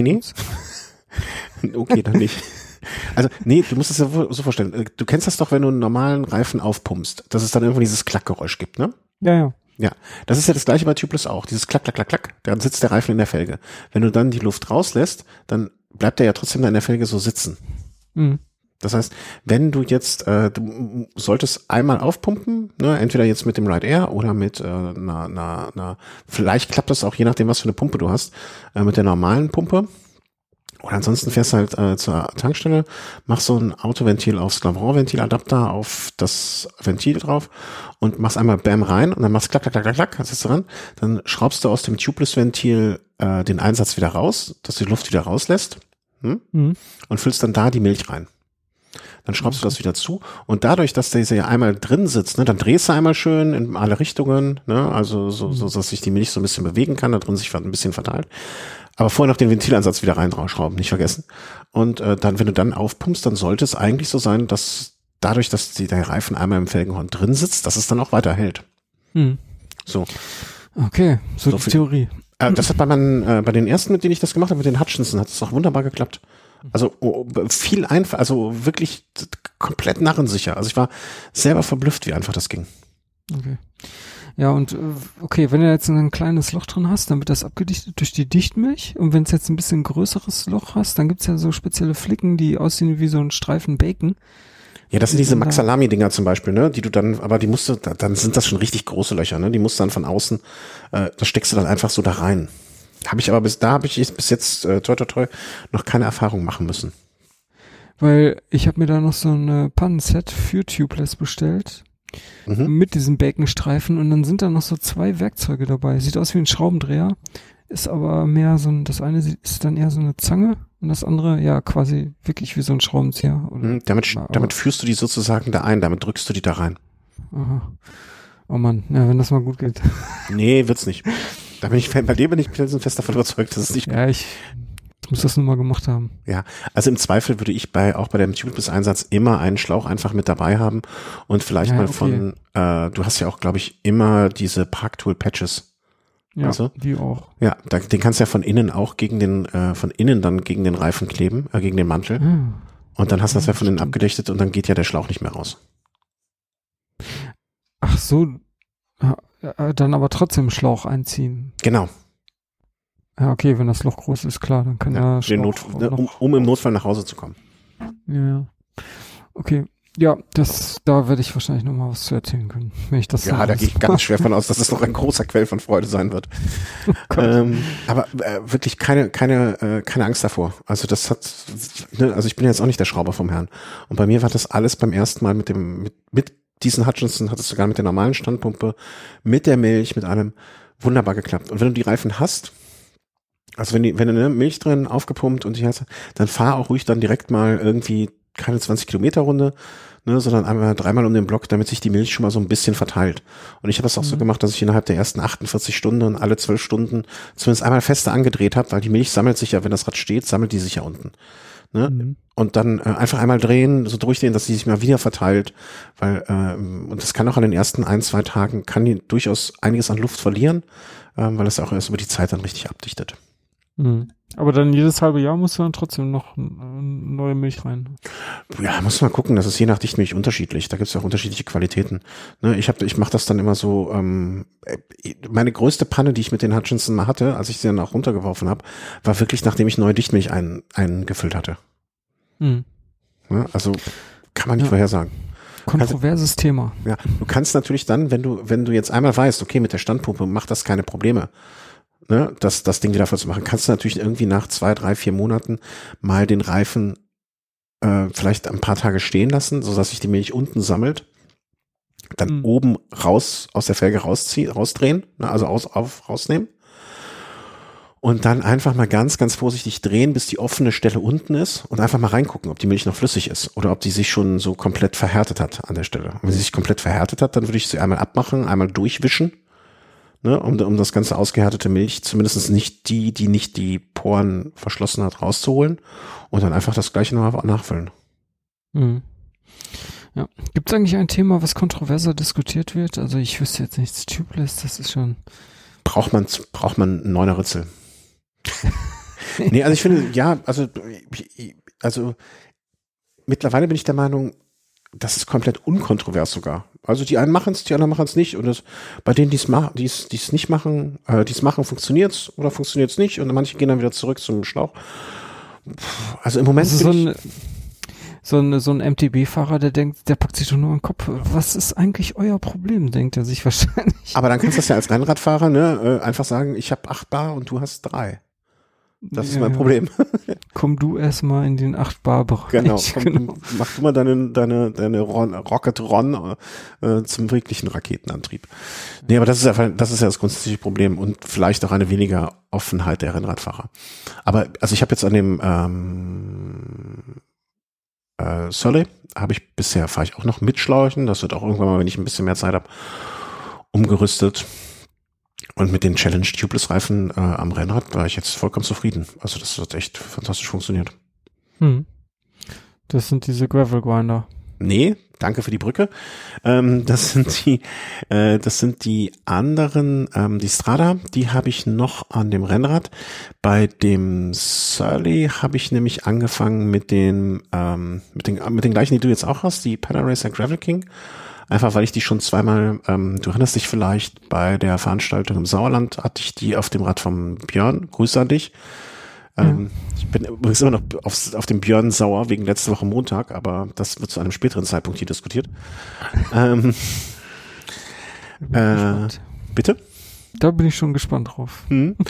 Okay, dann nicht. Also, nee, du musst es ja so vorstellen. Du kennst das doch, wenn du einen normalen Reifen aufpumpst, dass es dann irgendwo dieses Klackgeräusch gibt, ne? Ja. Ja, das ist ja das gleiche bei Tubeless auch. Dieses Klack, Klack, Klack, Klack. Dann sitzt der Reifen in der Felge. Wenn du dann die Luft rauslässt, dann bleibt er ja trotzdem da in der Felge so sitzen. Mhm. Das heißt, wenn du jetzt, du solltest einmal aufpumpen, ne, entweder jetzt mit dem Ride Air oder mit vielleicht klappt das auch, je nachdem, was für eine Pumpe du hast, mit der normalen Pumpe. Oder ansonsten fährst du halt zur Tankstelle, machst so ein Autoventil aufs Clavron-Ventiladapter auf das Ventil drauf und machst einmal Bam rein und dann machst klack, klack, klack, klack, das ist dran. Dann schraubst du aus dem Tubeless-Ventil den Einsatz wieder raus, dass du die Luft wieder rauslässt und füllst dann da die Milch rein. Dann schraubst du das wieder zu und dadurch, dass der ja einmal drin sitzt, ne, dann drehst du einmal schön in alle Richtungen, ne, also so dass sich die Milch so ein bisschen bewegen kann, da drin sich ein bisschen verteilt. Aber vorher noch den Ventilansatz wieder reinschrauben, nicht vergessen. Und dann, wenn du dann aufpumpst, dann sollte es eigentlich so sein, dass dadurch, dass der Reifen einmal im Felgenhorn drin sitzt, dass es dann auch weiter hält. So. Okay, so die Theorie. Das hat bei den ersten, mit denen ich das gemacht habe, mit den Hutchinson, hat es auch wunderbar geklappt. Also viel einfach, also wirklich komplett narrensicher. Also ich war selber verblüfft, wie einfach das ging. Okay. Ja, und okay, wenn du jetzt ein kleines Loch drin hast, dann wird das abgedichtet durch die Dichtmilch. Und wenn es jetzt ein bisschen größeres Loch hast, dann gibt's ja so spezielle Flicken, die aussehen wie so ein Streifen Bacon. Ja, das sind diese Max Salami-Dinger zum Beispiel, ne? Die du dann, aber die musst du, dann sind das schon richtig große Löcher, ne? Die musst du dann von außen, das steckst du dann einfach so da rein. Habe ich bis jetzt toi toi toi noch keine Erfahrung machen müssen. Weil ich habe mir da noch so ein Pannenset für Tubeless bestellt. Mit diesem Baconstreifen und dann sind da noch so 2 Werkzeuge dabei. Sieht aus wie ein Schraubendreher, ist aber mehr so das eine ist dann eher so eine Zange und das andere ja quasi wirklich wie so ein Schraubenzieher. Damit führst du die sozusagen da ein, damit drückst du die da rein. Aha. Oh Mann, ja, wenn das mal gut geht. Nee, wird's nicht. Bei dir bin ich fest davon überzeugt, dass es nicht gut. Ja, ich muss das nur mal gemacht haben. Ja, also im Zweifel würde ich auch bei dem Tubeless-Einsatz immer einen Schlauch einfach mit dabei haben und vielleicht du hast ja auch, glaube ich, immer diese Parktool-Patches. Ja, also, die auch. Ja, den kannst du ja von innen auch gegen den Reifen kleben, gegen den Mantel. Und dann hast du das ja von innen abgedichtet und dann geht ja der Schlauch nicht mehr raus. Ach so, dann aber trotzdem Schlauch einziehen. Genau. Ja, okay, wenn das Loch groß ist, klar, dann kann er um im Notfall nach Hause zu kommen. Ja. Okay. Ja, da werde ich wahrscheinlich noch mal was zu erzählen können, wenn ich das da gehe ich ganz schwer von aus, dass es noch ein großer Quell von Freude sein wird. Aber wirklich keine Angst davor. Also also ich bin jetzt auch nicht der Schrauber vom Herrn. Und bei mir war das alles beim ersten Mal mit diesen Hutchinson, hat es sogar mit der normalen Standpumpe, mit der Milch, mit allem wunderbar geklappt. Und wenn du die Reifen hast, also wenn du eine Milch drin aufgepumpt und die hast, dann fahr auch ruhig dann direkt mal irgendwie keine 20 Kilometer Runde, ne, sondern einmal 3-mal um den Block, damit sich die Milch schon mal so ein bisschen verteilt. Und ich habe das auch so gemacht, dass ich innerhalb der ersten 48 Stunden und alle 12 Stunden zumindest einmal fester angedreht habe, weil die Milch sammelt sich ja, wenn das Rad steht, sammelt die sich ja unten. Ne? Und dann einfach einmal drehen, so durchdrehen, dass sie sich mal wieder verteilt, weil und das kann auch an den ersten 1-2 Tagen, kann die durchaus einiges an Luft verlieren, weil es auch erst über die Zeit dann richtig abdichtet. Aber dann jedes halbe Jahr musst du dann trotzdem noch neue Milch rein. Ja, muss man gucken, das ist je nach Dichtmilch unterschiedlich. Da gibt es auch unterschiedliche Qualitäten. Ne, ich mache das dann immer so, meine größte Panne, die ich mit den Hutchinson mal hatte, als ich sie dann auch runtergeworfen habe, war wirklich, nachdem ich neue Dichtmilch eingefüllt hatte. Ja, also kann man nicht vorhersagen. Kontroverses Thema. Ja, du kannst natürlich dann, wenn du jetzt einmal weißt, okay, mit der Standpumpe macht das keine Probleme, ne, das Ding wieder voll zu machen, kannst du natürlich irgendwie nach 2, 3, 4 Monaten mal den Reifen vielleicht ein paar Tage stehen lassen, sodass sich die Milch unten sammelt, dann oben raus aus der Felge rausdrehen, ne, also rausnehmen und dann einfach mal ganz, ganz vorsichtig drehen, bis die offene Stelle unten ist und einfach mal reingucken, ob die Milch noch flüssig ist oder ob die sich schon so komplett verhärtet hat an der Stelle. Und wenn sie sich komplett verhärtet hat, dann würde ich sie einmal abmachen, einmal durchwischen, ne, um das ganze ausgehärtete Milch, zumindest nicht die nicht die Poren verschlossen hat, rauszuholen und dann einfach das gleiche nochmal nachfüllen. Ja. Gibt es eigentlich ein Thema, was kontroverser diskutiert wird? Also ich wüsste jetzt nichts Tubeless, das ist schon... Braucht man einen 9er Ritzel? Nee, also ich finde, ja, also mittlerweile bin ich der Meinung, das ist komplett unkontrovers sogar. Also die einen machen es, die anderen machen es nicht und bei denen, die es nicht machen, die es machen, funktioniert's oder funktioniert's nicht und manche gehen dann wieder zurück zum Schlauch. Also im Moment also so ein MTB-Fahrer, der packt sich doch nur im Kopf. Was ist eigentlich euer Problem, denkt er sich wahrscheinlich. Aber dann kannst du das ja als Rennradfahrer, ne, einfach sagen, ich habe 8 Bar und du hast 3. Das ist mein Problem. Komm du erstmal in den 8-Bar-Bereich. Genau. Mach du mal deine Rocket Ron zum wirklichen Raketenantrieb. Nee, aber das ist ja das grundsätzliche Problem und vielleicht auch eine weniger Offenheit der Rennradfahrer. Aber also ich habe jetzt an dem Surly fahre ich auch noch mit Schläuchen. Das wird auch irgendwann mal, wenn ich ein bisschen mehr Zeit habe, umgerüstet. Und mit den Challenge Tubeless Reifen am Rennrad war ich jetzt vollkommen zufrieden. Also das hat echt fantastisch funktioniert. Das sind diese Gravel Grinder. Nee, danke für die Brücke. Das sind die anderen, die Strada, die habe ich noch an dem Rennrad. Bei dem Surly habe ich nämlich angefangen mit den gleichen, die du jetzt auch hast, die Panaracer Gravel King. Einfach weil ich die schon zweimal, du erinnerst dich vielleicht, bei der Veranstaltung im Sauerland hatte ich die auf dem Rad vom Björn. Grüße an dich. Ich bin übrigens immer noch auf dem Björn sauer wegen letzte Woche Montag, aber das wird zu einem späteren Zeitpunkt hier diskutiert. Bitte? Da bin ich schon gespannt drauf.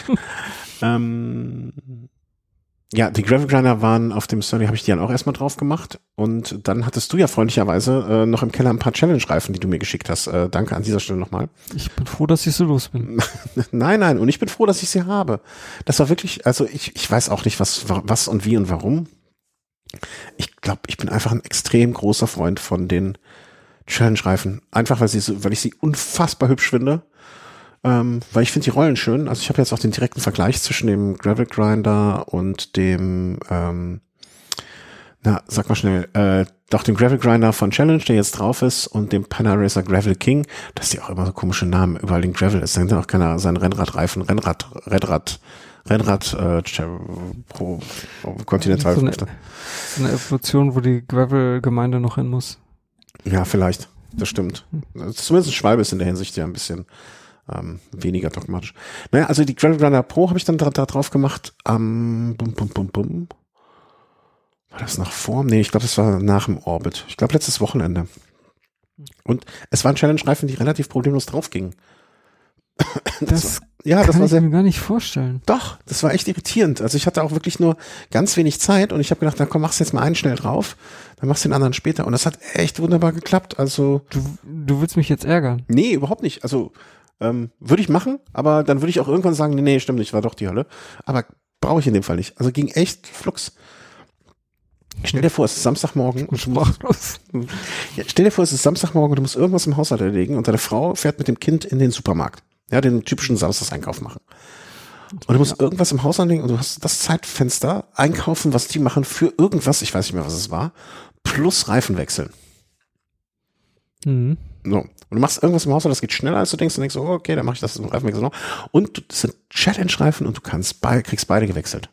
Ja, die Gravel Grinder waren auf dem Surly, habe ich die dann auch erstmal drauf gemacht und dann hattest du ja freundlicherweise noch im Keller ein paar Challenge-Reifen, die du mir geschickt hast. Danke an dieser Stelle nochmal. Ich bin froh, dass ich so los bin. Nein, und ich bin froh, dass ich sie habe. Das war wirklich, also ich weiß auch nicht, was und wie und warum. Ich glaube, ich bin einfach ein extrem großer Freund von den Challenge-Reifen. Einfach, weil ich sie unfassbar hübsch finde. Weil ich finde die Rollen schön. Also ich habe jetzt auch den direkten Vergleich zwischen dem Gravel Grinder und dem, sag mal schnell, dem Gravel Grinder von Challenge, der jetzt drauf ist, und dem Panaracer Gravel King, dass die auch immer so komische Namen überall den Gravel ist. Dann sind auch keiner seinen Rennradreifen, Rennrad pro Continental. So eine Evolution, wo die Gravel-Gemeinde noch hin muss. Ja, vielleicht. Das stimmt. Zumindest Schwalbe ist in der Hinsicht ja ein bisschen weniger dogmatisch. Naja, also die Gravel Grinder Pro habe ich dann da drauf gemacht. War das noch vor? Nee, ich glaube, das war nach dem Orbit. Ich glaube, letztes Wochenende. Und es waren Challenge-Reifen, die relativ problemlos draufgingen. Das kann ich mir gar nicht vorstellen. Doch, das war echt irritierend. Also ich hatte auch wirklich nur ganz wenig Zeit und ich habe gedacht, na komm, machst jetzt mal einen schnell drauf, dann machst du den anderen später. Und das hat echt wunderbar geklappt. Also du willst mich jetzt ärgern? Nee, überhaupt nicht. Also würde ich machen, aber dann würde ich auch irgendwann sagen, nee, stimmt nicht, war doch die Hölle. Aber brauche ich in dem Fall nicht. Also ging echt flugs. Stell dir vor, es ist Samstagmorgen. Stell dir vor, es ist Samstagmorgen, du musst irgendwas im Haushalt erledigen und deine Frau fährt mit dem Kind in den Supermarkt. Ja, den typischen Samstagseinkauf machen. Und du musst irgendwas im Haushalt erledigen und du hast das Zeitfenster einkaufen, was die machen für irgendwas, ich weiß nicht mehr, was es war, plus Reifen wechseln. So. Und Und du machst irgendwas im Haushalt, das geht schneller, als du denkst, und denkst so, oh, okay, dann mache ich das im Reifenwechsel noch. Und das sind Challenge-Reifen und du kriegst beide gewechselt.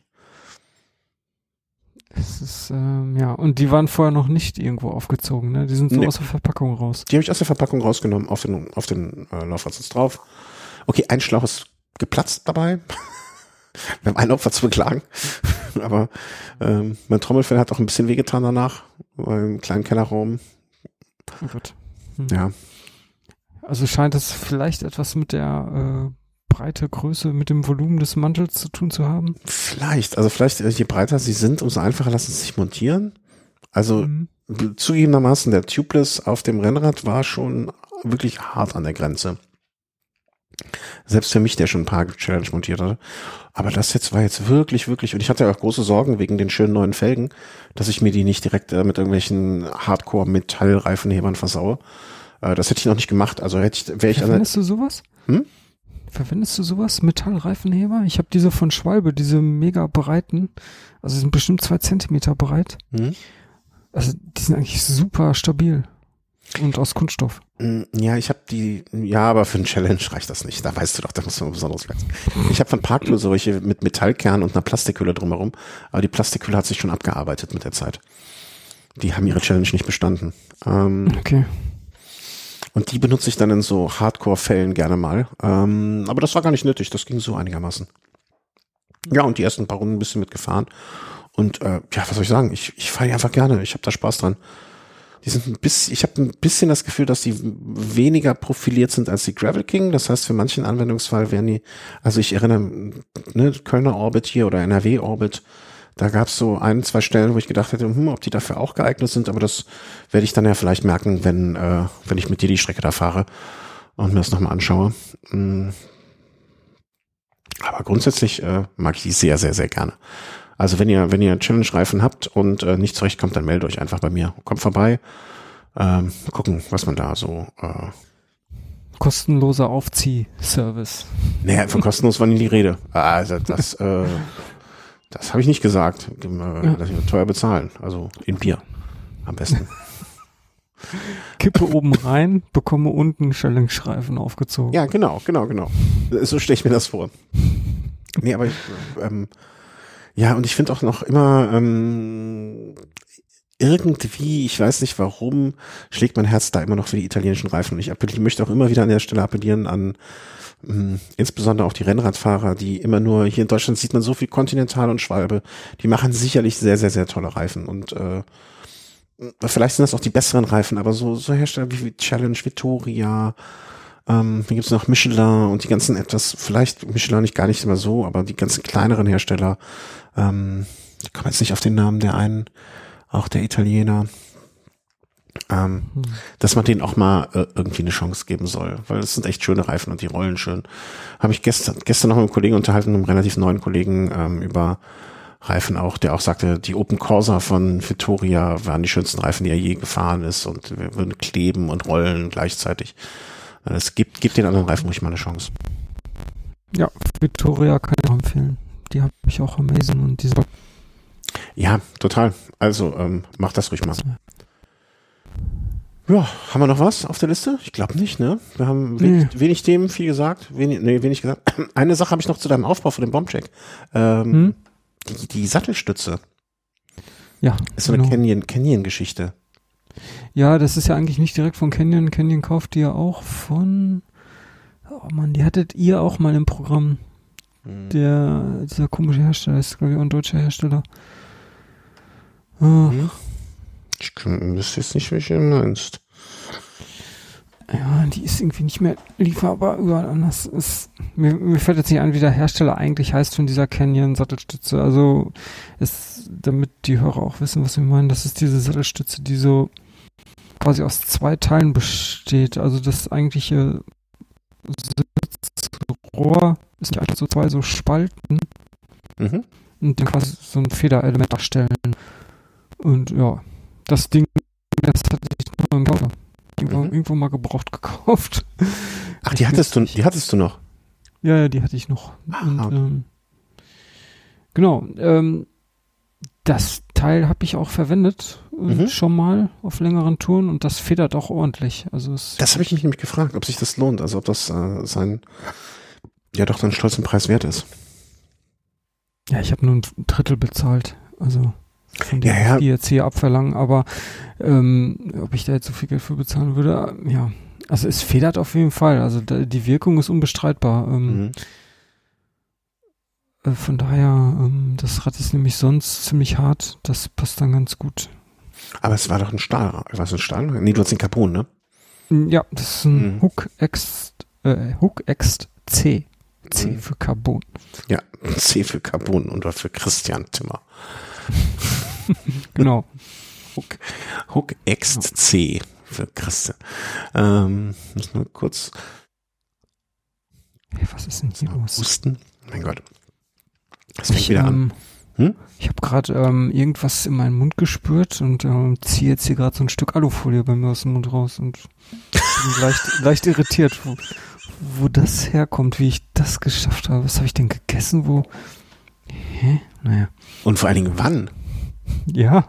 Es ist, ja, und die waren vorher noch nicht irgendwo aufgezogen, ne? Die sind so aus der Verpackung raus. Die habe ich aus der Verpackung rausgenommen, auf den Laufrad drauf. Okay, ein Schlauch ist geplatzt dabei. Wir haben ein Opfer zu beklagen. Aber mein Trommelfell hat auch ein bisschen wehgetan danach, im kleinen Kellerraum. Oh Gott. Ja. Also scheint es vielleicht etwas mit der Breite, Größe, mit dem Volumen des Mantels zu tun zu haben? Vielleicht, je breiter sie sind, umso einfacher lassen sie sich montieren. Also zugegebenermaßen, der Tubeless auf dem Rennrad war schon wirklich hart an der Grenze. Selbst für mich, der schon ein paar Challenge montiert hatte. Aber das jetzt war jetzt wirklich, wirklich, und ich hatte auch große Sorgen wegen den schönen neuen Felgen, dass ich mir die nicht direkt mit irgendwelchen Hardcore-Metallreifenhebern versaue. Das hätte ich noch nicht gemacht. Also Verwendest du sowas? Verwendest du sowas? Metallreifenheber? Ich habe diese von Schwalbe, diese mega breiten, also sind bestimmt 2 Zentimeter breit. Also die sind eigentlich super stabil. Und aus Kunststoff. Ja, aber für einen Challenge reicht das nicht. Da weißt du doch, da muss man ein besonderes Werk. Ich habe von Parklo solche mit Metallkern und einer Plastikhülle drumherum, aber die Plastikhülle hat sich schon abgearbeitet mit der Zeit. Die haben ihre Challenge nicht bestanden. Okay. Und die benutze ich dann in so Hardcore-Fällen gerne mal. Aber das war gar nicht nötig, das ging so einigermaßen. Ja, und die ersten paar Runden ein bisschen mitgefahren. Und was soll ich sagen? Ich fahre die einfach gerne. Ich habe da Spaß dran. Ich habe ein bisschen das Gefühl, dass die weniger profiliert sind als die Gravel King. Das heißt, für manchen Anwendungsfall wären die, also ich erinnere, Kölner Orbit hier oder NRW Orbit, da gab es so 1, 2 Stellen, wo ich gedacht hätte, ob die dafür auch geeignet sind, aber das werde ich dann ja vielleicht merken, wenn ich mit dir die Strecke da fahre und mir das nochmal anschaue. Aber grundsätzlich mag ich die sehr, sehr, sehr gerne. Also wenn ihr Challenge-Reifen habt und nicht zurechtkommt, dann meldet euch einfach bei mir. Kommt vorbei, gucken, was man da so... Kostenloser Aufziehservice. Naja, von kostenlos war nie die Rede. Also das habe ich nicht gesagt. Dass ich teuer bezahlen. Also in Bier am besten. Kippe oben rein, bekomme unten Challenge-Reifen aufgezogen. Ja, genau. So stelle ich mir das vor. Nee, aber ja, und ich finde auch noch immer irgendwie, ich weiß nicht warum, schlägt mein Herz da immer noch für die italienischen Reifen. Und ich möchte auch immer wieder an der Stelle appellieren an insbesondere auch die Rennradfahrer, die immer nur, hier in Deutschland sieht man so viel Continental und Schwalbe, die machen sicherlich sehr, sehr, sehr tolle Reifen. Und vielleicht sind das auch die besseren Reifen, aber so Hersteller wie Challenge, Vittoria, hier gibt's noch Michelin und die ganzen vielleicht Michelin nicht gar nicht immer so, aber die ganzen kleineren Hersteller, ich komme jetzt nicht auf den Namen der einen, auch der Italiener, dass man denen auch mal irgendwie eine Chance geben soll, weil es sind echt schöne Reifen und die rollen schön. Habe ich gestern noch mit einem Kollegen unterhalten, einem relativ neuen Kollegen, über Reifen auch, der auch sagte, die Open Corsa von Vittoria waren die schönsten Reifen, die er je gefahren ist und wir würden kleben und rollen gleichzeitig. Es gibt den anderen Reifen ruhig mal eine Chance. Ja, Vittoria kann ich auch empfehlen. Die habe ich auch amazing und diese. Ja, total. Also mach das ruhig mal. Ja, haben wir noch was auf der Liste? Ich glaube nicht, ne? Wir haben wenig Themen, viel gesagt. Wenig gesagt. Eine Sache habe ich noch zu deinem Aufbau von dem Bombcheck. Die Sattelstütze. Ja. Ist so eine Canyon-Geschichte. Ja, das ist ja eigentlich nicht direkt von Canyon. Canyon kauft die ja auch von, oh Mann, die hattet ihr auch mal im Programm. Dieser komische Hersteller ist, glaube ich, auch ein deutscher Hersteller. Ich wüsste jetzt nicht, welche du meinst. Ja, die ist irgendwie nicht mehr lieferbar überall anders. Mir fällt jetzt nicht an, wie der Hersteller eigentlich heißt von dieser Canyon-Sattelstütze. Also, damit die Hörer auch wissen, was wir meinen, das ist diese Sattelstütze, die so quasi aus 2 Teilen besteht. Also das eigentliche Sitzrohr ist nicht einfach so 2 so Spalten und dann quasi so ein Federelement darstellen. Und ja, das Ding, das hatte ich nur im Auto. Irgendwo mal gebraucht gekauft. Ach, die hattest du noch? Ja, die hatte ich noch. Und, genau. Das Teil habe ich auch verwendet, schon mal auf längeren Touren und das federt auch ordentlich. Also das habe ich mich nämlich gefragt, ob sich das lohnt, also ob das seinen stolzen Preis wert ist. Ja, ich habe nur ein Drittel bezahlt, also von dem die jetzt hier abverlangen, aber ob ich da jetzt so viel Geld für bezahlen würde, ja. Also es federt auf jeden Fall, also die Wirkung ist unbestreitbar. Von daher, das Rad ist nämlich sonst ziemlich hart, das passt dann ganz gut. Aber es war doch ein Stahl, war es ein Stahl? Nee, du hast den Carbon, ne? Ja, das ist ein Hook X C. C für Carbon. Ja, C für Carbon und für Christian Timmer. Genau. Hook X C für Christian. Muss nur kurz. Hey, was ist denn hier los? Husten? Mein Gott. Das fängt wieder an. Ich habe gerade irgendwas in meinen Mund gespürt und ziehe jetzt hier gerade so ein Stück Alufolie bei mir aus dem Mund raus und bin leicht irritiert, wo das herkommt, wie ich das geschafft habe. Was habe ich denn gegessen? Naja. Und vor allen Dingen wann? Ja.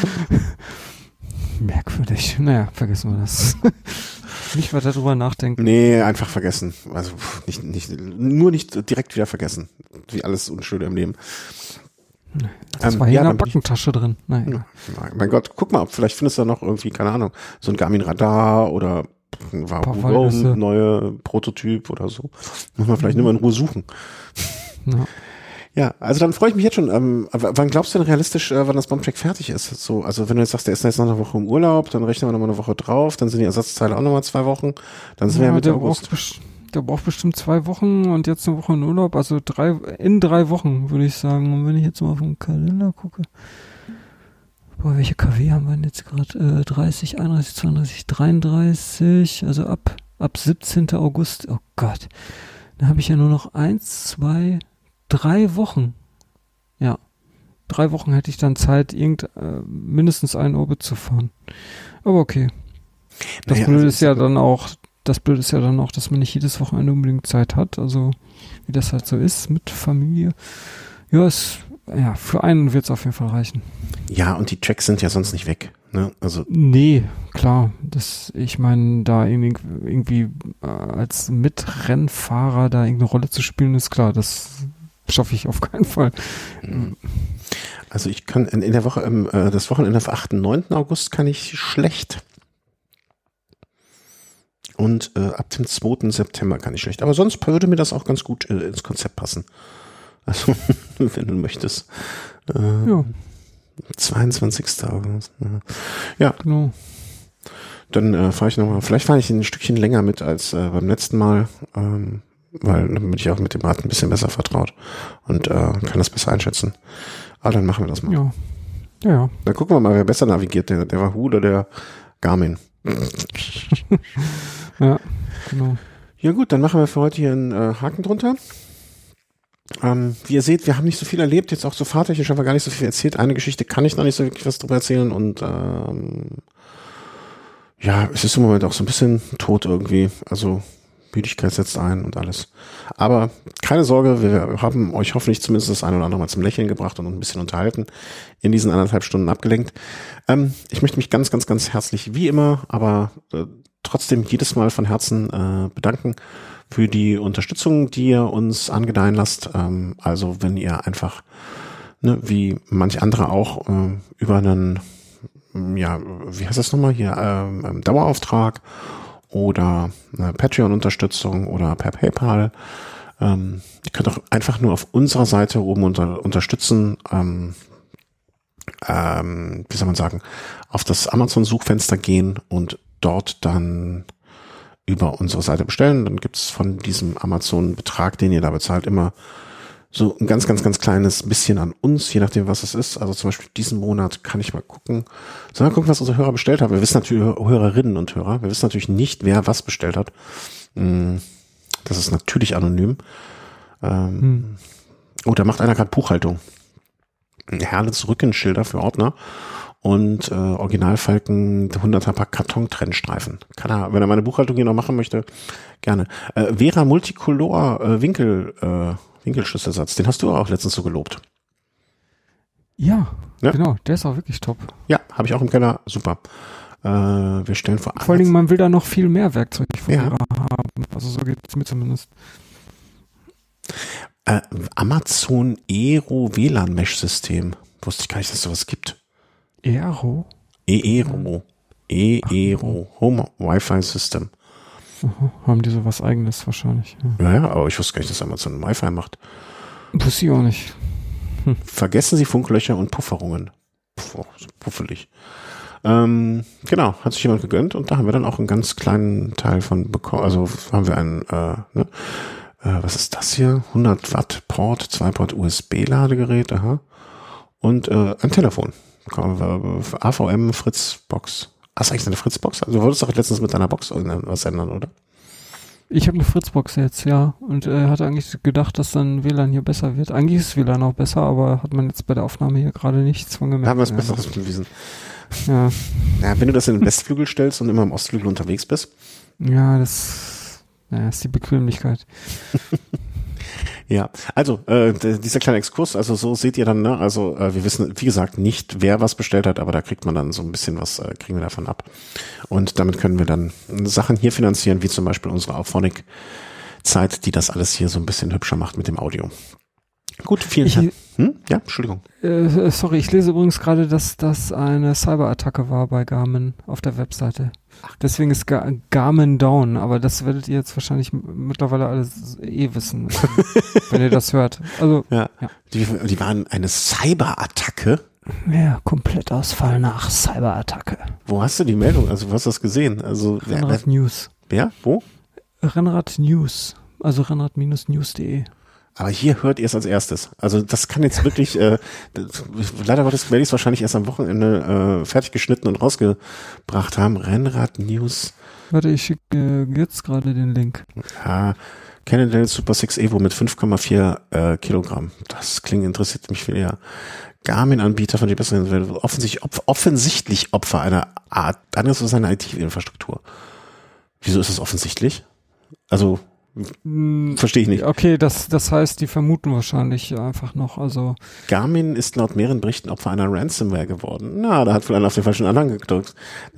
Merkwürdig. Naja, vergessen wir das. Nicht weiter drüber nachdenken. Nee, einfach vergessen. Also nicht direkt wieder vergessen. Wie alles Unschöne im Leben. Das war hier in der Backentasche drin. Naja. Mein Gott, guck mal, vielleicht findest du da noch irgendwie, keine Ahnung, so ein Garmin Radar oder Wahoo neue Prototyp oder so. Muss man vielleicht nur mal in Ruhe suchen. Ja. Ja, also dann freue ich mich jetzt schon. Wann glaubst du denn realistisch, wann das Bombcheck fertig ist? So, also wenn du jetzt sagst, der ist jetzt noch eine Woche im Urlaub, dann rechnen wir nochmal eine Woche drauf, dann sind die Ersatzteile auch nochmal 2 Wochen, dann sind wir ja Mitte August. Der braucht bestimmt 2 Wochen und jetzt eine Woche in Urlaub, also in 3 Wochen, würde ich sagen. Und wenn ich jetzt mal auf den Kalender gucke, welche KW haben wir denn jetzt gerade? 30, 31, 32, 33, also ab 17. August. Oh Gott. Dann habe ich ja nur noch 1, 2, 3 Wochen. Ja. 3 Wochen hätte ich dann Zeit, mindestens einen Orbit zu fahren. Aber okay. Das Blöde ist ja dann auch, dass man nicht jedes Wochenende unbedingt Zeit hat. Also, wie das halt so ist mit Familie. Ja, für einen wird es auf jeden Fall reichen. Ja, und die Tracks sind ja sonst nicht weg. Ne? Also nee, klar. Ich meine, da irgendwie als Mitrennfahrer da irgendeine Rolle zu spielen, ist klar. Das schaffe ich auf keinen Fall. Also ich kann in der Woche, das Wochenende am 8. 9. August kann ich schlecht. Und ab dem 2. September kann ich schlecht. Aber sonst würde mir das auch ganz gut ins Konzept passen. Also, wenn du möchtest. Ja. 22. August. Ja. Genau. Dann fahre ich nochmal, vielleicht fahre ich ein Stückchen länger mit als beim letzten Mal, weil dann bin ich auch mit dem Rad ein bisschen besser vertraut und kann das besser einschätzen. Aber dann machen wir das mal. Ja. Dann gucken wir mal, wer besser navigiert, der Wahoo oder der Garmin. Ja, genau. Ja gut, dann machen wir für heute hier einen Haken drunter. Wie ihr seht, wir haben nicht so viel erlebt, jetzt auch so fahrtechnisch haben wir gar nicht so viel erzählt. Eine Geschichte kann ich noch nicht so wirklich was drüber erzählen und ja, es ist im Moment auch so ein bisschen tot irgendwie, also Müdigkeit setzt ein und alles. Aber keine Sorge, wir haben euch hoffentlich zumindest das eine oder andere Mal zum Lächeln gebracht und ein bisschen unterhalten, in diesen 1,5 Stunden abgelenkt. Ich möchte mich ganz, ganz, ganz herzlich, wie immer, aber trotzdem jedes Mal von Herzen bedanken für die Unterstützung, die ihr uns angedeihen lasst. Also wenn ihr einfach, wie manche andere auch, über einen, ja, wie heißt das nochmal hier, Dauerauftrag oder eine Patreon-Unterstützung oder per PayPal. Ihr könnt auch einfach nur auf unserer Seite oben unterstützen, wie soll man sagen, auf das Amazon-Suchfenster gehen und dort dann über unsere Seite bestellen. Dann gibt's von diesem Amazon-Betrag, den ihr da bezahlt, immer so ein ganz, ganz, ganz kleines bisschen an uns, je nachdem, was es ist. Also zum Beispiel diesen Monat kann ich mal gucken. Sollen wir gucken, was unsere Hörer bestellt haben? Wir wissen natürlich, Hörerinnen und Hörer, wir wissen natürlich nicht, wer was bestellt hat. Das ist natürlich anonym. Oh, da macht einer gerade Buchhaltung. Herlitz Rückenschilder für Ordner und Originalfalken 100er-Pack Karton-Trennstreifen. Kann er, wenn er meine Buchhaltung hier noch machen möchte, gerne. Vera Multicolor Winkelschlüsselsatz, den hast du auch letztens so gelobt. Ja, Ja. genau, der ist auch wirklich top. Ja, habe ich auch im Keller. Super. Wir stellen vor allen Dingen, man will da noch viel mehr Werkzeug von Ja. ihrer haben. Also so geht es mir zumindest. Amazon Aero WLAN Mesh System. Wusste ich gar nicht, dass es sowas gibt. Aero? Aero Home Wi-Fi System. Haben die sowas Eigenes wahrscheinlich. Ja, aber ich wusste gar nicht, dass Amazon Wi-Fi macht. Wusste ich auch nicht. Vergessen Sie Funklöcher und Pufferungen. Puffelig. Genau, hat sich jemand gegönnt und da haben wir dann auch einen ganz kleinen Teil von bekommen. Also haben wir einen, was ist das hier? 100 Watt Port, 2 Port USB-Ladegerät, aha. Und ein Telefon. AVM Fritzbox. Hast du eigentlich eine Fritzbox? Also du wolltest doch letztens mit deiner Box was ändern, oder? Ich habe eine Fritzbox jetzt, ja. Und hatte eigentlich gedacht, dass dann WLAN hier besser wird. Eigentlich ist WLAN auch besser, aber hat man jetzt bei der Aufnahme hier gerade nichts von gemerkt. Da haben wir was Besseres bewiesen. Ja. Ja, wenn du das in den Westflügel stellst und immer im Ostflügel unterwegs bist. Ja, das ist die Bequemlichkeit. Ja, also dieser kleine Exkurs, also so seht ihr dann, ne, also wir wissen, wie gesagt, nicht, wer was bestellt hat, aber da kriegt man dann so ein bisschen was, kriegen wir davon ab. Und damit können wir dann Sachen hier finanzieren, wie zum Beispiel unsere Auphonic-Zeit, die das alles hier so ein bisschen hübscher macht mit dem Audio. Gut, vielen Dank. Ja, Entschuldigung. Sorry, ich lese übrigens gerade, dass das eine Cyberattacke war bei Garmin auf der Webseite. Deswegen ist Garmin down, aber das werdet ihr jetzt wahrscheinlich mittlerweile alles wissen, wenn ihr das hört. Also, ja. Die waren eine Cyberattacke? Ja, Komplettausfall nach Cyberattacke. Wo hast du die Meldung? Also, wo hast du das gesehen? Also, Rennrad News. Wer? Wo? Rennrad News. Also rennrad-news.de. Aber hier hört ihr es als erstes. Also das kann jetzt wirklich, leider Gottes werde ich es wahrscheinlich erst am Wochenende fertig geschnitten und rausgebracht haben. Rennrad News. Warte, ich schicke jetzt gerade den Link. Ja, Cannondale Super 6 Evo mit 5,4 Kilogramm. Das klingt, interessiert mich viel eher. Garmin-Anbieter von die besseren, offensichtlich Opfer einer Art, anderes als eine IT-Infrastruktur. Wieso ist das offensichtlich? Also, verstehe ich nicht. Okay, das heißt, die vermuten wahrscheinlich einfach noch, also. Garmin ist laut mehreren Berichten Opfer einer Ransomware geworden. Na, da hat wohl einer auf den falschen Anhang gedrückt.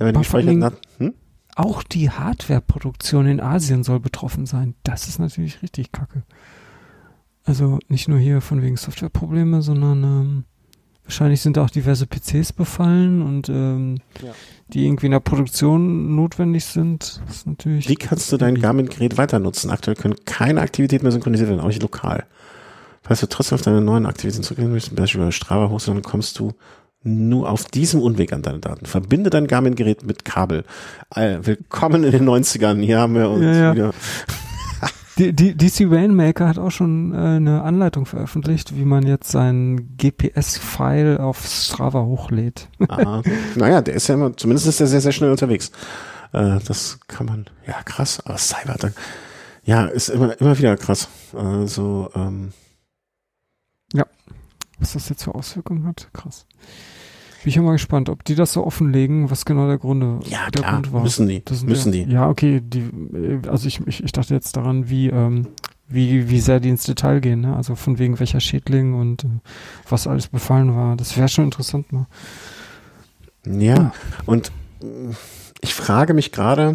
Auch die Hardwareproduktion in Asien soll betroffen sein. Das ist natürlich richtig kacke. Also nicht nur hier von wegen Softwareprobleme, sondern wahrscheinlich sind auch diverse PCs befallen und die irgendwie in der Produktion notwendig sind. Das ist natürlich. Wie kannst du dein Garmin-Gerät weiter nutzen? Aktuell können keine Aktivitäten mehr synchronisiert werden, auch nicht lokal. Falls du trotzdem auf deine neuen Aktivitäten zurückgehen möchtest, zum Beispiel über Strava hochst, dann kommst du nur auf diesem Unweg an deine Daten. Verbinde dein Garmin-Gerät mit Kabel. Willkommen in den 90ern. Hier haben wir uns wieder. DC Rainmaker hat auch schon eine Anleitung veröffentlicht, wie man jetzt sein GPS-File auf Strava hochlädt. Naja, der ist ja immer, zumindest ist er sehr, sehr schnell unterwegs. Das kann man, ja krass, aber Cyberattack, ja, ist immer wieder krass. Also, ja, was das jetzt für Auswirkungen hat, krass. Bin ich ja mal gespannt, ob die das so offenlegen, was genau der Grund war. Müssen die. Ja, okay, also ich dachte jetzt daran, wie sehr die ins Detail gehen, ne? Also von wegen welcher Schädling und was alles befallen war. Das wäre schon interessant mal. Ja, und ich frage mich gerade,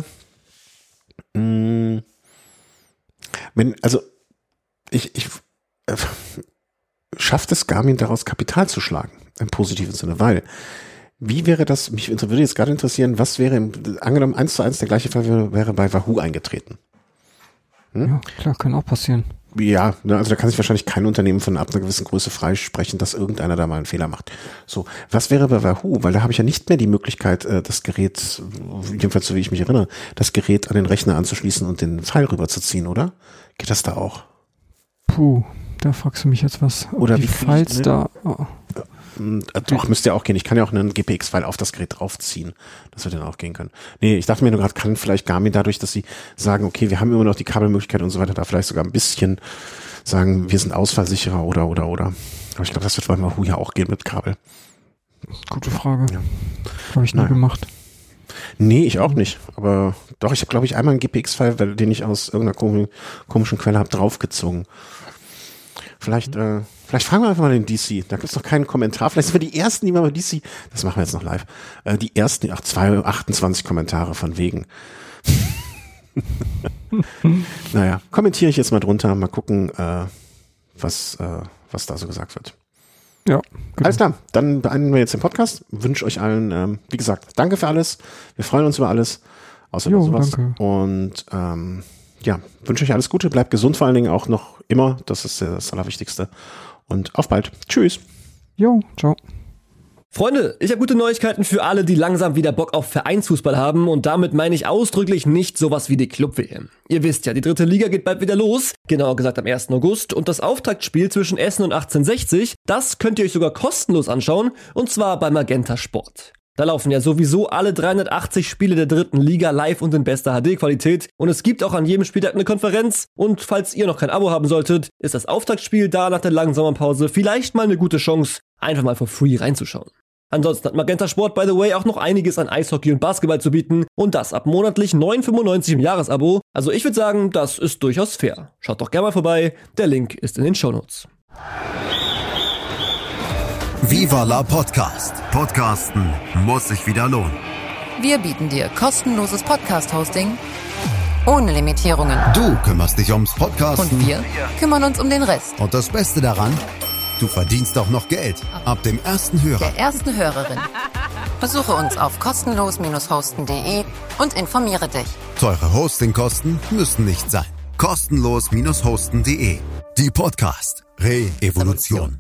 schafft es Garmin daraus Kapital zu schlagen? Im positiven Sinne, weil, wie wäre das, mich würde jetzt gerade interessieren, was wäre, angenommen 1:1 der gleiche Fall wäre bei Wahoo eingetreten. Ja, klar, kann auch passieren. Ja, also da kann sich wahrscheinlich kein Unternehmen von ab einer gewissen Größe freisprechen, dass irgendeiner da mal einen Fehler macht. So, was wäre bei Wahoo? Weil da habe ich ja nicht mehr die Möglichkeit, das Gerät, jedenfalls so wie ich mich erinnere, das Gerät an den Rechner anzuschließen und den File rüberzuziehen, oder? Geht das da auch? Puh, da fragst du mich jetzt was. Oder die Files da... Oh. Doch, müsste ja auch gehen. Ich kann ja auch einen GPX-File auf das Gerät draufziehen. Das wird dann auch gehen können. Nee, ich dachte mir nur gerade, kann vielleicht Garmin dadurch, dass sie sagen, okay, wir haben immer noch die Kabelmöglichkeit und so weiter, da vielleicht sogar ein bisschen sagen, wir sind ausfallsicherer oder. Aber ich glaube, das wird bei Wahoo ja auch gehen mit Kabel. Gute Frage. Ja. Habe ich nie gemacht. Nee, ich auch nicht. Aber doch, ich habe, glaube ich, einmal einen GPX-File, den ich aus irgendeiner komischen Quelle habe, draufgezogen. Vielleicht, Vielleicht fragen wir einfach mal den DC. Da gibt's noch keinen Kommentar. Vielleicht sind wir die Ersten, die mal bei DC, das machen wir jetzt noch live, die Ersten, 28 Kommentare von wegen. Naja, kommentiere ich jetzt mal drunter, mal gucken, was da so gesagt wird. Ja, genau. Alles klar, dann beenden wir jetzt den Podcast. Wünsche euch allen, wie gesagt, danke für alles. Wir freuen uns über alles, außer über sowas. Danke. Und wünsche euch alles Gute. Bleibt gesund vor allen Dingen auch noch immer. Das ist das Allerwichtigste. Und auf bald. Tschüss. Jo, ciao. Freunde, ich habe gute Neuigkeiten für alle, die langsam wieder Bock auf Vereinsfußball haben und damit meine ich ausdrücklich nicht sowas wie die Club-WM. Ihr wisst ja, die 3. Liga geht bald wieder los, genauer gesagt am 1. August und das Auftaktspiel zwischen Essen und 1860, das könnt ihr euch sogar kostenlos anschauen und zwar bei Magenta Sport. Da laufen ja sowieso alle 380 Spiele der 3. Liga live und in bester HD-Qualität und es gibt auch an jedem Spieltag eine Konferenz und falls ihr noch kein Abo haben solltet, ist das Auftaktspiel da nach der langen Sommerpause vielleicht mal eine gute Chance, einfach mal for free reinzuschauen. Ansonsten hat Magenta Sport, by the way, auch noch einiges an Eishockey und Basketball zu bieten und das ab monatlich 9,95 im Jahresabo. Also ich würde sagen, das ist durchaus fair. Schaut doch gerne mal vorbei, der Link ist in den Shownotes. Viva la Podcast. Podcasten muss sich wieder lohnen. Wir bieten dir kostenloses Podcast-Hosting ohne Limitierungen. Du kümmerst dich ums Podcasten. Und wir kümmern uns um den Rest. Und das Beste daran, du verdienst auch noch Geld. Ab dem ersten Hörer. Der ersten Hörerin. Besuche uns auf kostenlos-hosten.de und informiere dich. Teure Hostingkosten müssen nicht sein. Kostenlos-hosten.de. Die Podcast Re-Evolution.